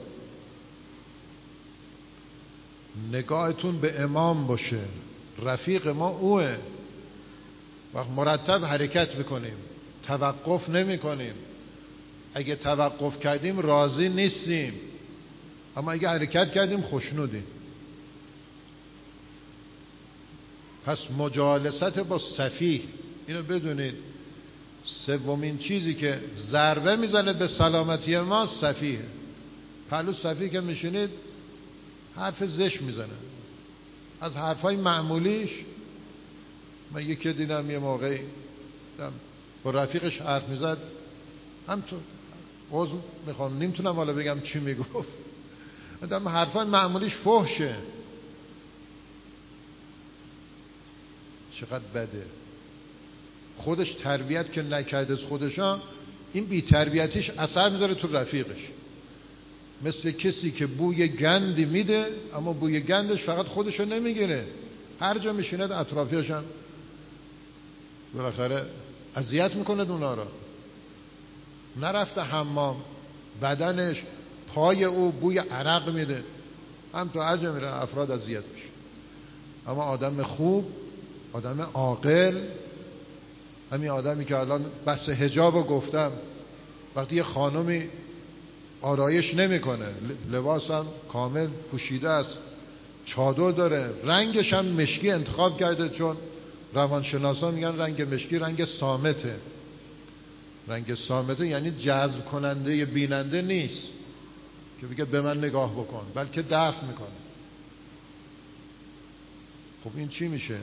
نگاهتون به امام باشه، رفیق ما اوه. وقت مرتب حرکت بکنیم، توقف نمی کنیم. اگه توقف کردیم راضی نیستیم، اما اگه حرکت کردیم خوشنودیم. پس مجالست با سفیه، اینو بدونید. سومین چیزی که ضربه میزنه به سلامتی ما سفیه. پلو سفیه که میشینید حرف زشت میزنه. از حرفای معمولیش من یکی دیدم یه موقعی با رفیقش حرف میزد، همطور عذر میخوام نمیتونم حالا بگم چی میگفت، آدم حرفای معمولیش فحشه. چقدر بده. خودش تربیت که نکرده از خودشا، این بی تربیتیش اثر میذاره تو رفیقش. مثل کسی که بوی گندی میده اما بوی گندش فقط خودشو نمیگیره، هر جا میشیند اطرافیاش هم بالاخره اذیت میکنه اونا را. نرفته حمام، بدنش پای او بوی عرق میده، هم تو عجم میره افراد اذیت میشه. اما آدم خوب، آدم عاقل، همین آدمی که الان بس حجابو گفتم، وقتی یه خانمی آرایش نمیکنه، لباس هم کامل پوشیده است، چادر داره، رنگش هم مشکی انتخاب کرده چون روانشناسان میگن رنگ مشکی رنگ صامته. رنگ صامته یعنی جذب کننده بیننده نیست که بگه به من نگاه بکن، بلکه دفع میکنه. خب این چی میشه؟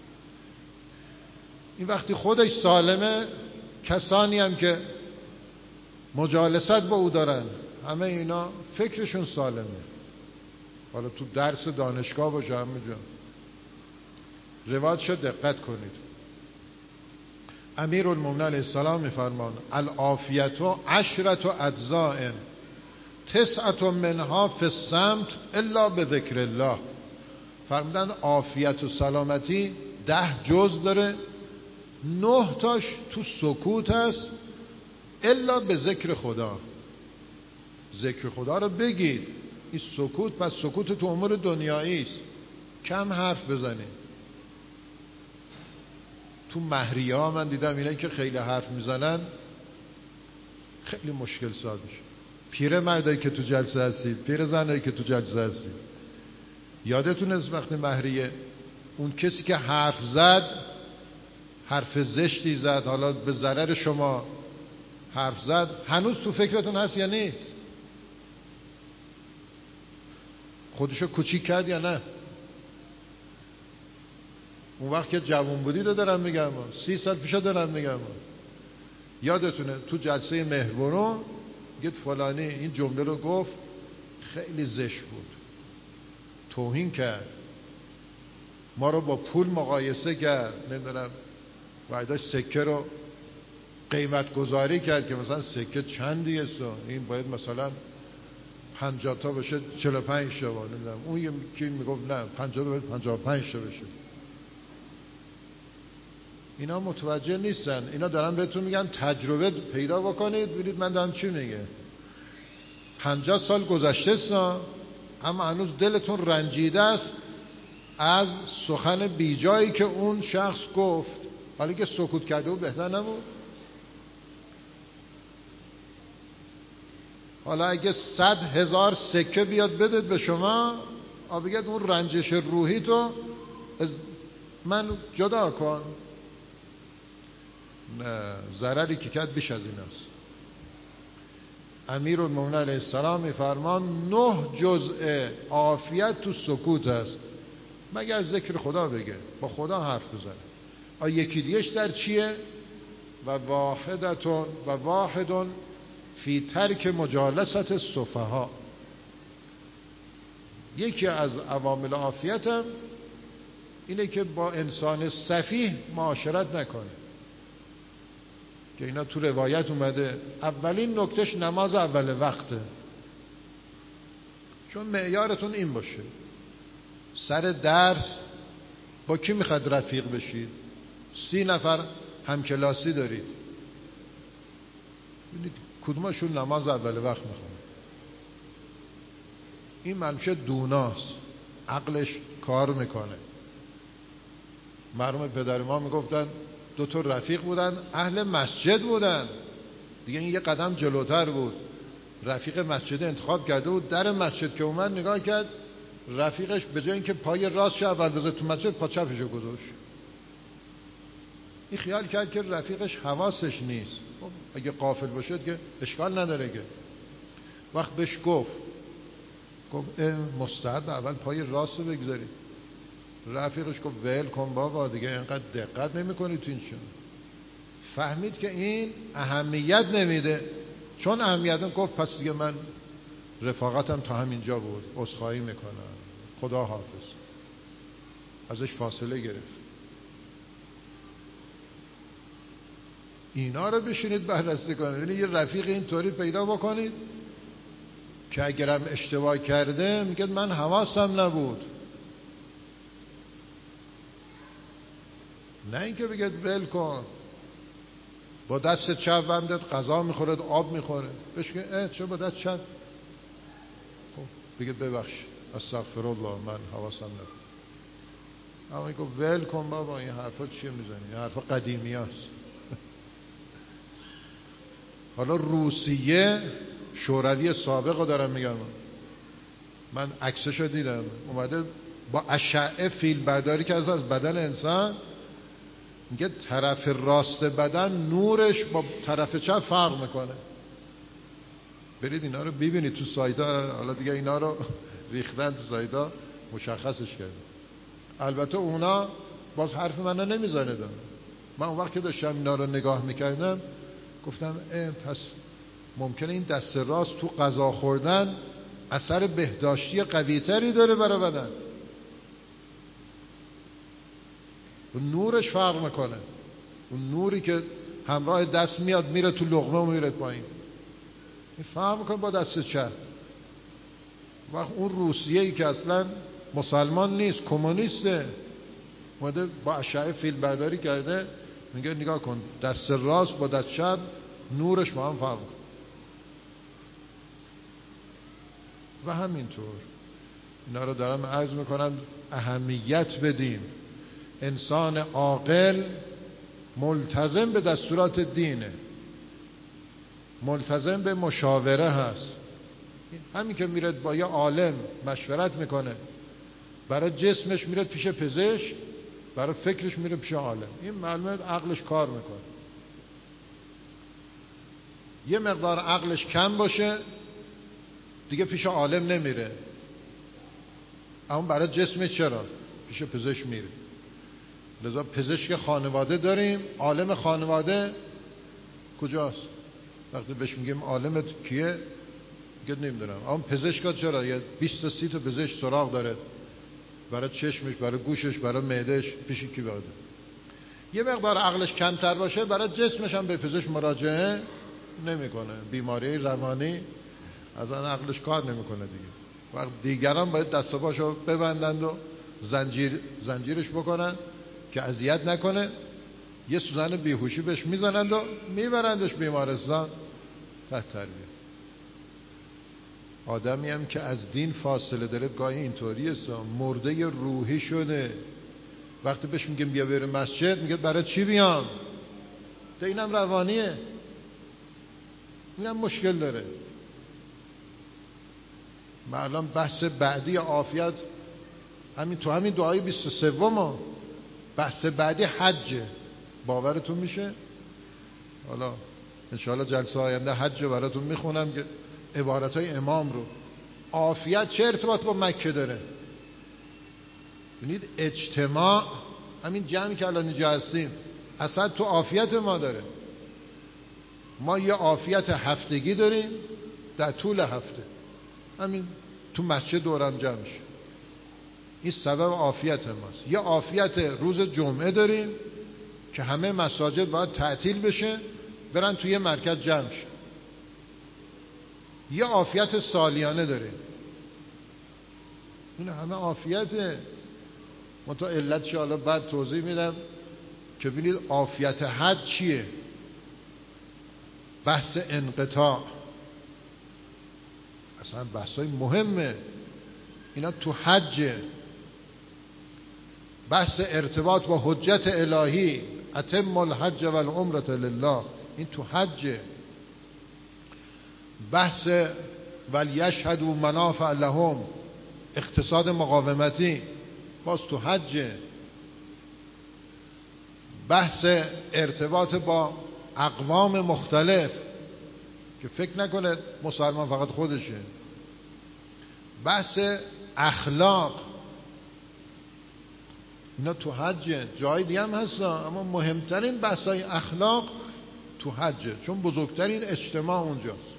این وقتی خودش سالمه، کسانی هم که مجالست با او دارن همه اینا فکرشون سالمه. حالا تو درس دانشگاه باشه، همه جا روایتش دقت کنید. امیرالمومنین علیه السلام میفرمان العافیت عشرة اجزاء 9 منها فی الصمت الا بذکر الله. فرمودن عافیت و سلامتی 10 جز داره، 9 تاش تو سکوت هست، الا به ذکر خدا. ذکر خدا رو بگید. این سکوت، پس سکوت تو امور دنیایی است، کم حرف بزنید. تو مهریه ها من دیدم اینایی که خیلی حرف میزنن خیلی مشکل ساز میشه. پیر مردایی که تو جلسه هستید، پیر زنایی که تو جلسه هستید، یادتون از وقتی مهریه اون کسی که حرف زد، حرف زشتی زد، حالا به ضرر شما حرف زد، هنوز تو فکرتون هست یا نیست؟ خودشو کوچیک کرد یا نه؟ اون وقت که جوان بودید دارم میگم، 30 سال پیش دارم میگم. یادتونه تو جلسه مهربانو گفت فلانی این جمله رو گفت، خیلی زشت بود، توهین کرد، ما رو با پول مقایسه کرد، نمیدونم بعدش سکه رو قیمت گذاری کرد که مثلا سکه چندیه، این باید مثلا 50 تا بشه 45 تا، نمیدونم اون یکی میگفت نه 50 تا باید 55 تا بشه. اینا متوجه نیستن. اینا دارن بهتون میگن تجربه پیدا بکنید. ببینید من دارم چی میگه. 50 سال گذشته است، اما هنوز دلتون رنجیده است از سخن بیجایی که اون شخص گفت، حالا که سکوت کرده بود بهتر نبود؟ حالا اگه 100,000 سکه بیاد بدید به شما، بگید اون رنجش روحی تو از من جدا کن، نه، ضرری که کرد بیش از این است. امیرالمومنین علیه السلام میفرمان 9 جزء عافیت تو سکوت است، مگر ذکر خدا بگه، با خدا حرف بزنه. یکی دیگهش در چیه؟ و واحدون فی ترک مجالست السفهاء. یکی از عوامل عافیتم اینه که با انسان سفیه معاشرت نکنه، که اینا تو روایت اومده. اولین نکتهش نماز اول وقته، چون معیارتون این باشه. سر درس با کی میخواد رفیق بشید؟ 30 نفر همکلاسی دارید، ببینید کدومشون نماز اول وقت میخوان. این منشه دوناست، عقلش کار میکنه. مرحوم پدر ما میگفتن 2 تا رفیق بودن، اهل مسجد بودن دیگه، این یه قدم جلوتر بود. رفیق مسجد انتخاب کرده بود، در مسجد که اومد نگاه کرد، رفیقش به جای اینکه پای راستش اول بذاره تو مسجد، پا چپشو گذاشت. این خیال کرد که رفیقش حواسش نیست. خب اگه غافل باشه که اشکال نداره. که وقت بهش گفت مستحب اول پای راست رو بگذاری، رفیقش گفت ول کن بابا دیگه اینقدر دقت نمی‌کنی تو این چون. فهمید که این اهمیت نمیده. چون اهمیت گفت پس دیگه من رفاقتم تا همینجا بود، عذرخواهی میکنم، خدا حافظ. ازش فاصله گرفت. اینا رو بشینید بررسی کنید. یعنی یه رفیق اینطوری پیدا بکنید که اگرم اشتباه کرده میگه من حواسم نبود، نه اینکه بگید ول کن، با دست چپ بندت غذا میخوره، آب میخوره، بهش که چه با دست چپ؟ خب بگید ببخش، استغفرالله، من حواسم نبود. اما میگه ول کن بابا، این حرفا چیه میزنی؟ این حرفا قدیمی هست. حالا روسیه، شوروی سابق رو دارم میگم، من عکسشو دیدم، اومده با اشعه فیلم برداری که از بدن انسان میگه طرف راست بدن نورش با طرف چپ فرق میکنه. برید اینا رو ببینید تو سایدا، حالا دیگه اینا رو ریختن تو سایدا مشخصش کرد. البته اونا باز حرف منو نمیزنه دارم. من اون وقت که داشتم اینا رو نگاه میکردم گفتم پس ممکنه این دست راست تو غذا خوردن اثر بهداشتی قوی‌تری داره برای بدن. اون نورش فرق میکنه. اون نوری که همراه دست میاد میره تو لقمه و میره پایین، این فرق میکنه با دست چپ. وقت اون روسیه‌ای که اصلا مسلمان نیست، کمونیسته، اومده با اشعه فیلم برداری کرده، میگه نگاه کن دست راست با دست چپ نورش با هم فرق میکنه. و همینطور اینا رو دارم عرض میکنم اهمیت بدیم. انسان عاقل ملتزم به دستورات دینه، ملتزم به مشاوره هست. همین که میره با یه عالم مشورت میکنه، برای جسمش میره پیش پزشک، برای فکرش میره پیش عالم. این معلومه عقلش کار میکنه. یه مقدار عقلش کم باشه دیگه پیش عالم نمیره، اما برای جسمش چرا پیش پزشک میره. لذا پزشک خانواده داریم، عالم خانواده کجاست؟ وقتی بهش میگیم عالمت کیه میگه نمیدونم. اما پزشکا چرا یه 20 تا 30 تا پزشک سراغ داره، برای چشمش، برای گوشش، برای معدهش پیش کی باشه. یه مقدار عقلش کمتر باشه برای جسمش هم به پزشک مراجعه نمیکنه. بیماری روانی از آن عقلش کار نمیکنه دیگه. وقت دیگران باید دست و پاشو ببندند و زنجیرش بکنن که اذیت نکنه، یه سوزن بیهوشی بهش میزنند و میبرندش بیمارستان تحت تربیه. آدمی هم که از دین فاصله داره گاهی اینطوریه، مرده روحی شده. وقتی بهش میگم بیا بریم مسجد میگه برای چی بیام؟ ده اینم روانیه، اینم مشکل داره. من الان بحث بعدی عافیت همین تو همین دعای 23 ما بحث بعدی حجه. باورتون میشه؟ حالا انشاءالله جلسه آینده حج براتون میخونم که عبارتهای امام رو. عافیت چه ارتباط با مکه داره؟ ببینید اجتماع همین جمعی که الان اینجا هستیم اصلا تو عافیت ما داره. ما یه عافیت هفتگی داریم در طول هفته، همین تو مسجد دورم جمع میشه، این سبب عافیت ماست. یه عافیت روز جمعه داریم که همه مساجد باید تعطیل بشه برن توی مرکز جمع شه. یه عافیت سالیانه داریم. این همه عافیته. من تا علتش حالا بعد توضیح میدم که ببینید عافیت حد چیه. بحث انقطاع اصلا بحثای مهمه، اینا تو حجه. بحث ارتباط با حجت الهی، اتم الحج والعمرة لله، این تو حجه. بحث ولیشهدوا منافع لهم، اقتصاد مقاومتی، باز تو حجه. بحث ارتباط با اقوام مختلف که فکر نکنه مسلمان فقط خودشه. بحث اخلاق، اینا تو حجه. جای دیگه هم هستن اما مهمترین بحثای اخلاق تو حجه، چون بزرگترین اجتماع اونجاست.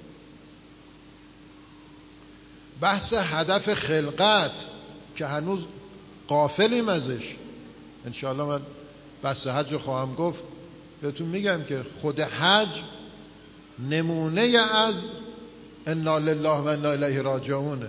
بحث هدف خلقت که هنوز غافلیم ازش. انشاءالله من بحث حج خواهم گفت. بهتون میگم که خود حج نمونه از انا لله و انا الیه راجعونه.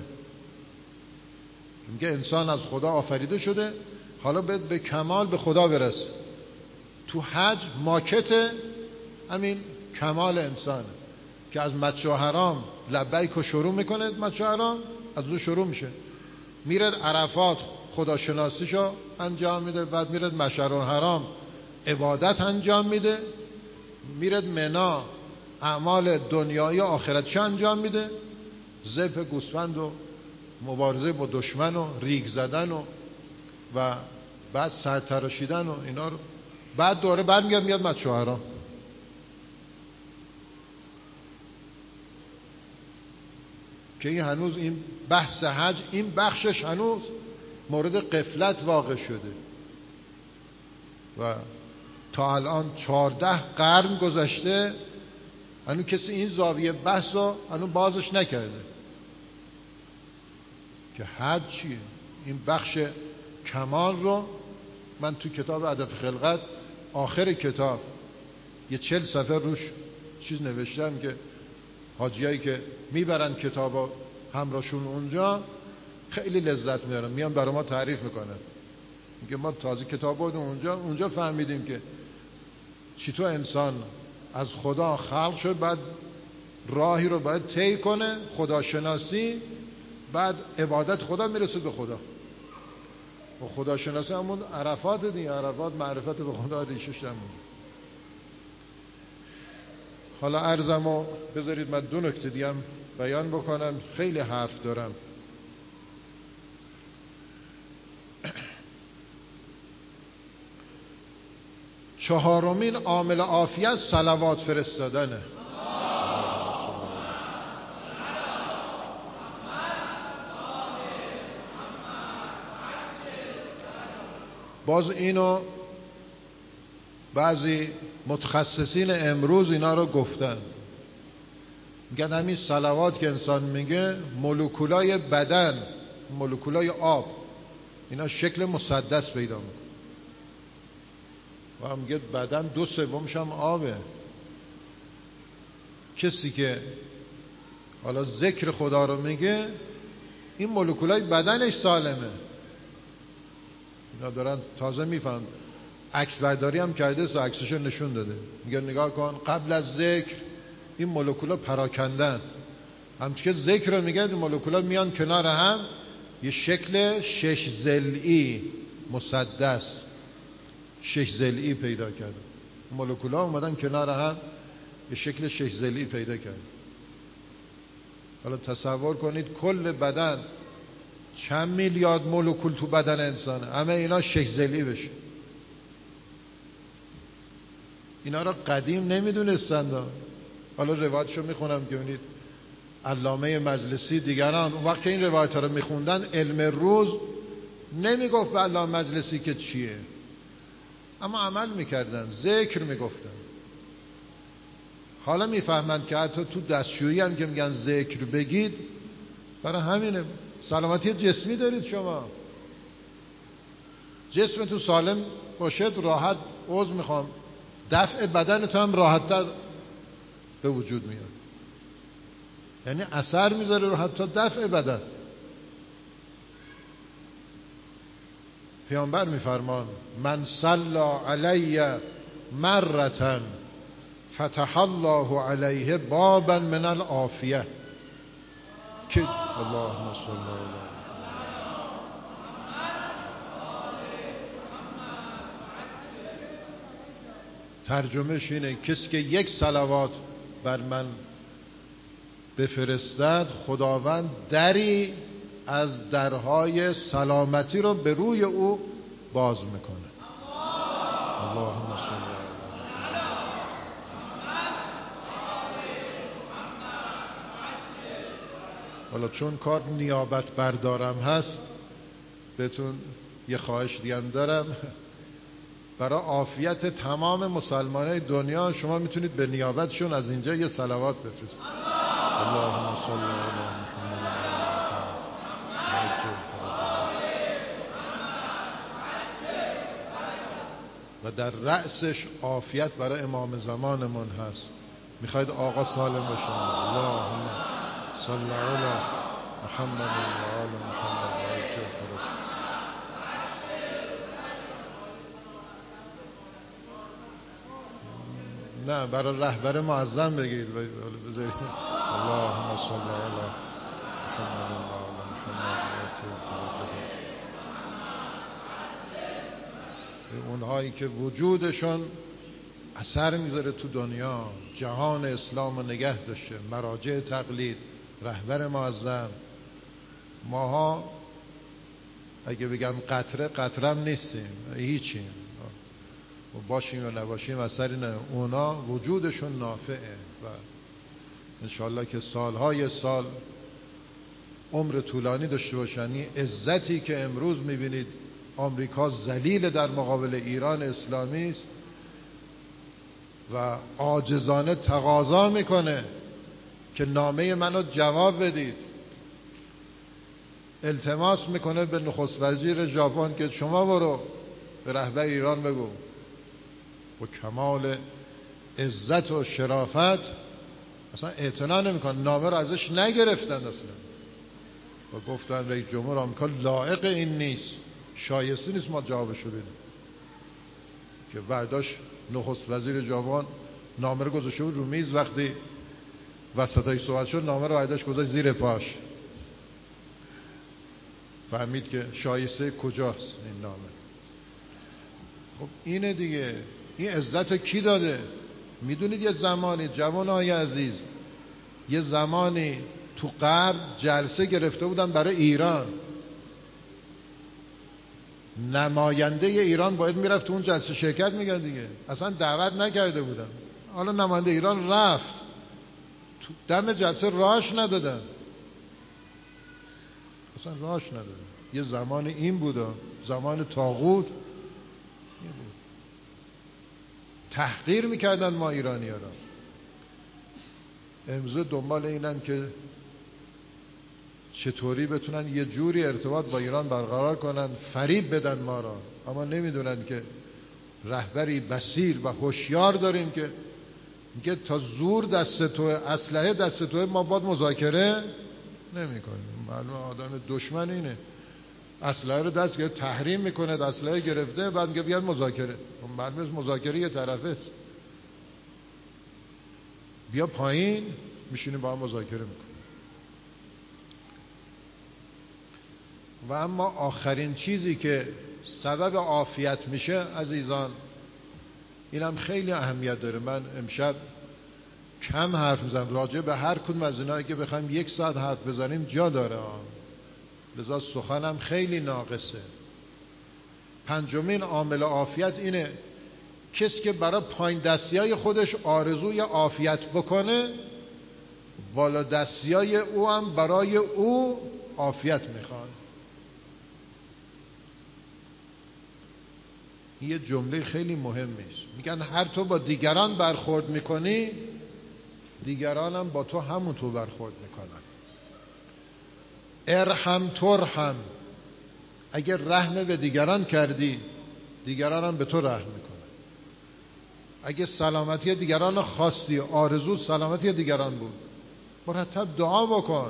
میگه انسان از خدا آفریده شده، حالا به کمال به خدا برسه. تو حج ماکت همین کمال انسانه که از مشعر حرام لبیک رو شروع میکنه، مشعر حرام از اون شروع میشه، میرد عرفات خداشناسیشو انجام میده، بعد میرد مشعر حرام عبادت انجام میده، میرد منا اعمال دنیایی و آخرتش انجام میده، ذبح گوسفند و مبارزه با دشمن و ریگ زدن و بعد سر تراشیدن و اینا رو بعد دوره برمیگرد میاد مد شوهران. که این هنوز این بحث حج این بخشش هنوز مورد غفلت واقع شده و تا الان 14 قرن گذشته هنوز کسی این زاویه بحث رو هنوز بازش نکرده که حج چیه. این بخش کمال رو من تو کتاب هدف خلقت آخر کتاب یه 40 صفحه روش چیز نوشتم که حاجیایی که میبرن کتابو همراهشون اونجا خیلی لذت میارن، میان برای ما تعریف میکنن، میگه ما تازه کتاب بردیم اونجا فهمیدیم که چطور انسان از خدا خلق شد، بعد راهی رو باید طی کنه، خداشناسی، بعد عبادت خدا میرسه به خدا. و خداشناسی همون عرفات دیگه، عرفات معرفت به خدا ریشش همون. حالا عرضمو بذارید من 2 نکته دیگه هم بیان بکنم، خیلی حرف دارم. چهارمین عامل عافیت صلوات فرستادنه. باز اینو بعضی متخصصین امروز اینا رو گفتن، میگن همین صلوات که انسان میگه مولکولای بدن، مولکولای آب، اینا شکل مسدس پیدا میکنه و هم میگه بدن 2/3 هم آبه. کسی که حالا ذکر خدا رو میگه این مولکولای بدنش سالمه. اینا دارن تازه میفهم، عکس برداری هم کرده، عکسشو نشون داده، میگه نگاه کن قبل از ذکر این مولکولا پراکندن، همچون که ذکر رو میگه این مولکولا میان کنار هم یه شکل 6 ضلعی مسدس 6 ضلعی پیدا کردن. مولکولا اومدن کنار هم یه شکل 6 ضلعی پیدا کردن. حالا تصور کنید کل بدن چند میلیارد مولکول تو بدن انسانه، همه اینا 6 ضلعی بشه. اینا را قدیم نمیدونستند. حالا روایتشو میخونم که ببینید علامه مجلسی دیگران اون وقت که این روایت رو میخوندن علم روز نمیگفت به علامه مجلسی که چیه، اما عمل میکردن، ذکر میگفتن. حالا میفهمند که حتی تو دستشویی هم که میگن ذکر بگید، برای همینه. سلامتی جسمی دارید شما، جسمتون سالم باشد راحت عضو میخوام دفع بدنتون هم راحت‌تر به وجود میاد، یعنی اثر میذاره رو حتی دفع بدن. پیامبر میفرمان من صلی علی مرة فتح الله علیه بابا من العافیه که اللهم صل علی ترجمهش اینه کسی که یک صلوات بر من بفرستد خداوند دری از درهای سلامتی رو به روی او باز میکنه. اللهم صل علی حالا چون کار نیابت بردارم هست بهتون یه خواهش دیگه دارم، برای عافیت تمام مسلمانای دنیا شما میتونید به نیابتشون از اینجا یه صلوات بفرستید. اللهم صل علی و در رأسش عافیت برای امام زمانمون هست. میخواید آقا سالم باشه، اللهم صل علی محمد و آل محمد. نه برای رهبر معظم بگید، بذارید اللهم صل علی محمد و آل محمد. اونهایی که وجودشون اثر میذاره تو دنیا، جهان اسلام رو نگه داشته، مراجع تقلید، رهبر معظم. ماها اگه بگم قطره قطرم نیستیم، هیچیم. باشیم یا نباشیم اثری نه، اونا وجودشون نافعه و انشالله که سالهای سال عمر طولانی داشته باشن. این عزتی که امروز میبینید آمریکا ذلیل در مقابل ایران اسلامی است و عاجزانه تقاضا میکنه که نامه منو جواب بدید، التماس میکنه به نخست وزیر ژاپن که شما برو به رهبر ایران بگو. با کمال عزت و شرافت اصلا اعتنا نمیکنه، نامه رو ازش نگرفتن اصلا و گفتن رئیس جمهور آمریکا لایق این نیست، شایسته نیست ما جوابشو بدیم. که بعداش نخست وزیر ژاپن نامه رو گذاشته بود رو میز، وقتی وسطای صحبت شد نامه رو بعداش گذاشت زیر پاش، فهمید که شایسته کجاست این نامه. خب اینه دیگه، این عزت کی داده؟ میدونید یه زمانی جوانای عزیز، یه زمانی تو غرب جلسه گرفته بودن برای ایران، نماینده ایران باید میرفت تو اون جلسه شرکت میکرد دیگه، اصلا دعوت نکرده بودن. حالا نماینده ایران رفت تو دم جلسه، راهش ندادن، اصلا راهش ندادن. یه زمان این بود، زمان طاغوت بود، تحقیر میکردن ما ایرانی ها را. امروز دنبال اینن که چطوری بتونن یه جوری ارتباط با ایران برقرار کنن، فریب بدن ما را، اما نمیدونن که رهبری بصیر و هوشیار داریم که میگه تا زور دست توه، اسلحه دست توه، ما باید مذاکره نمی‌کنیم. معلومه آدم دشمن اینه، اسلحه رو دست گرفته، تحریم میکنه، اسلحه گرفته، بعد میگه بیاد مذاکره. معلومه مذاکره یه طرفه است، بیا پایین میشینیم با هم مذاکره میکنیم. و اما آخرین چیزی که سبب عافیت میشه عزیزان، اینم خیلی اهمیت داره. من امشب کم حرف میزنم راجع به هر کدوم از اینایی که بخوایم 1 ساعت حرف بزنیم جا داره، لذا سخنم خیلی ناقصه. پنجمین عامل عافیت اینه، کسی که برای پایین دستیای خودش آرزوی عافیت بکنه، بالا دستیای او هم برای او عافیت میخوان. یه جمله خیلی مهمی است، میگن هر تو با دیگران برخورد میکنی، دیگران هم با تو همونطور برخورد میکنن. ارحم ترحم، اگر رحم به دیگران کردی، دیگران هم به تو رحم میکنن. اگه سلامتی دیگران خواستی، آرزو سلامتی دیگران بود، مرتب دعا بکن.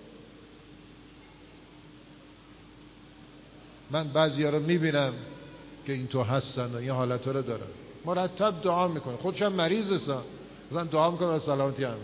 من بعضیا رو میبینم که اینطور هستن و این حالت رو دارن، مرتب دعا میکنه، خودش هم مریض هستن، مثلا دعا میکنه و سلامتی همین.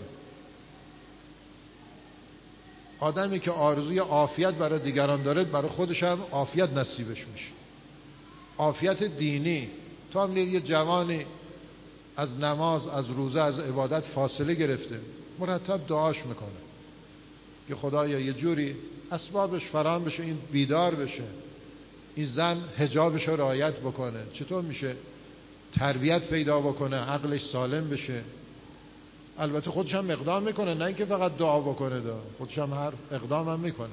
آدمی که آرزوی عافیت برای دیگران داره، برای خودش هم عافیت نصیبش میشه. عافیت دینی، تو هم یه جوانی از نماز، از روزه، از عبادت فاصله گرفته، مرتب دعاش میکنه که خدایا یه جوری اسبابش فراهم بشه، این بیدار بشه، این زن حجابش رو رعایت بکنه. چطور میشه تربیت پیدا بکنه، عقلش سالم بشه. البته خودش هم اقدام میکنه، نه اینکه فقط دعا بکنه، خودش هم هر اقدام هم میکنه.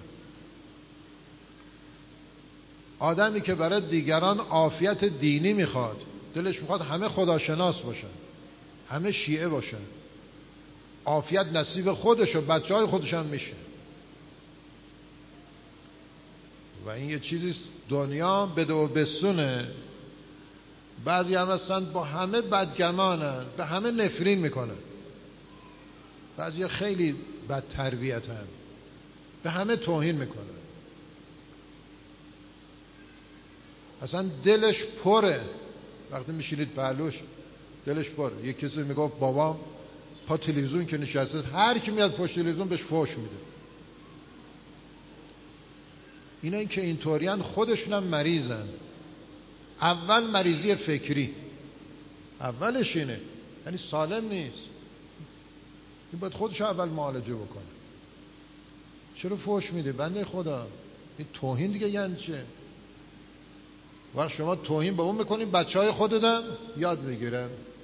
آدمی که برای دیگران عافیت دینی میخواد، دلش میخواد همه خداشناس باشن، همه شیعه باشن، عافیت نصیب خودش و بچه های خودش هم میشه. و این یه چیزی دنیا بده و بسونه. بعضی هم هستن با همه بدگمانن، به همه نفرین میکنن. بعضی خیلی بد تربیتن، به همه توهین میکنن، اصلا دلش پره. وقتی میشینید پهلوش دلش پره. یک کسی میگفت بابام پا تلویزیون که نشسته، هر کی میاد پشت تلویزیون بهش فحش میده. این که اینطورین خودشون هم مریضن. اول مریضی فکری، اولش اینه، یعنی سالم نیست. این باید خودش اول معالجه بکنه. چرا فحش میده بنده خدا؟ این توهین دیگه یعنی چه؟ وقت شما توهین به اون میکنین، بچهای خودتم یاد میگیرن.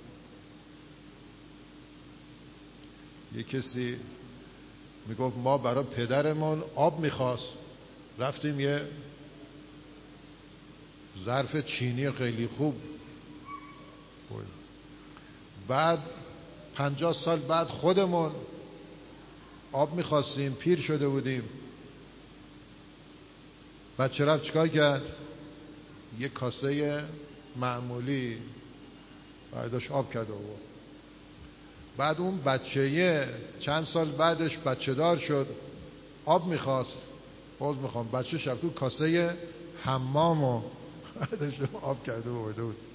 یه کسی میگفت ما برای پدرمون آب میخواست، رفتیم یه ظرف چینی خیلی خوب، بعد 50 سال بعد خودمون آب میخواستیم، پیر شده بودیم، بچه رفت چیکار کرد؟ یه کاسه معمولی بعدش آب کرد و بعد اون بچه چند سال بعدش بچه دار شد، آب میخواست، باز میخوام، بچه شفت تو کاسه حمام و بعدش آب کرده و برده بود.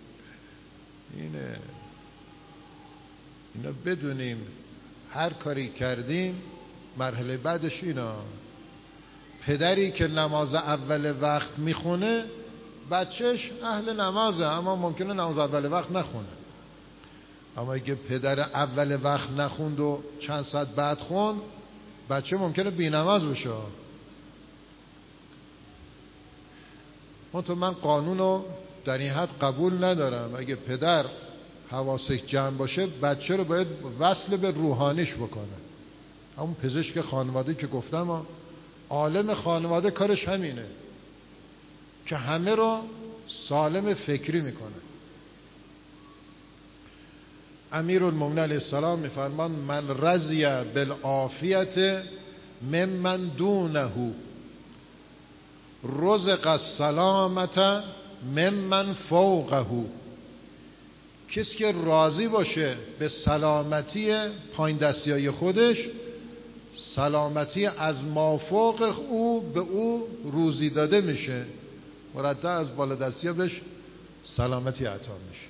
اینا بدونیم هر کاری کردیم مرحله بعدش اینا. پدری که نماز اول وقت میخونه بچهش اهل نمازه، اما ممکنه نماز اول وقت نخونه. اما اگه پدر اول وقت نخوند و چند ساعت بعد خوند، بچه ممکنه بی نماز بشه. من قانونو در این حد قبول ندارم. اگه پدر حواسش جمع باشه بچه رو باید وصل به روحانیش بکنه. همون پزشک خانواده که گفتم، عالم خانواده کارش همینه که همه رو سالم فکری میکنه. امیرالمومنین علیه السلام میفرمان من رضی بالعافیت ممن دونه رزق السلامت ممن فوقه. کسی که راضی باشه به سلامتی پایین دستیای خودش، سلامتی از مافوق او به او روزی داده میشه، مرتب از بالا دستی بهش سلامتی عطا میشه.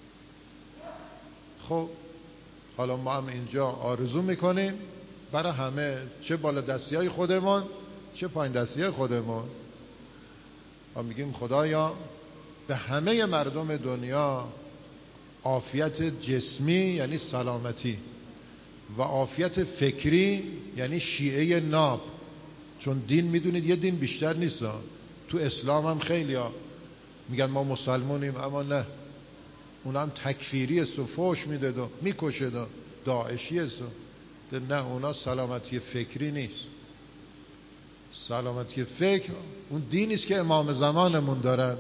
خب حالا ما هم اینجا آرزو میکنیم برای همه، چه بالا دستی های خودمون چه پایین دستی های خودمون، ما میگیم خدایا به همه مردم دنیا عافیت جسمی یعنی سلامتی و عافیت فکری یعنی شیعه ناب. چون دین میدونید یه دین بیشتر نیست. تو اسلام هم خیلی ها میگن ما مسلمانیم، اما نه، اونا هم تکفیری است و فوش میده و میکشه و داعشی است. نه، اونا سلامتی فکری نیست. سلامتی فکر اون دینی است که امام زمانمون دارن،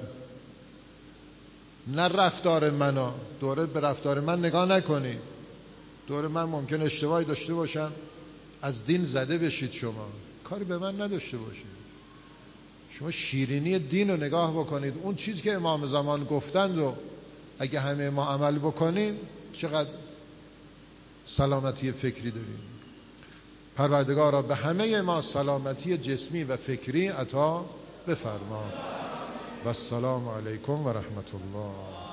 نه رفتار منو. دوره به رفتار من نگاه نکنید. دوره من ممکن اشتباهی داشته باشم، از دین زده بشید، شما کاری به من نداشته باشید. شما شیرینی دین رو نگاه بکنید. اون چیزی که امام زمان گفتند و اگه همه ما عمل بکنیم چقدر سلامتی فکری داریم. پروردگارا به همه ما سلامتی جسمی و فکری عطا بفرما. و السلام علیکم و رحمت الله.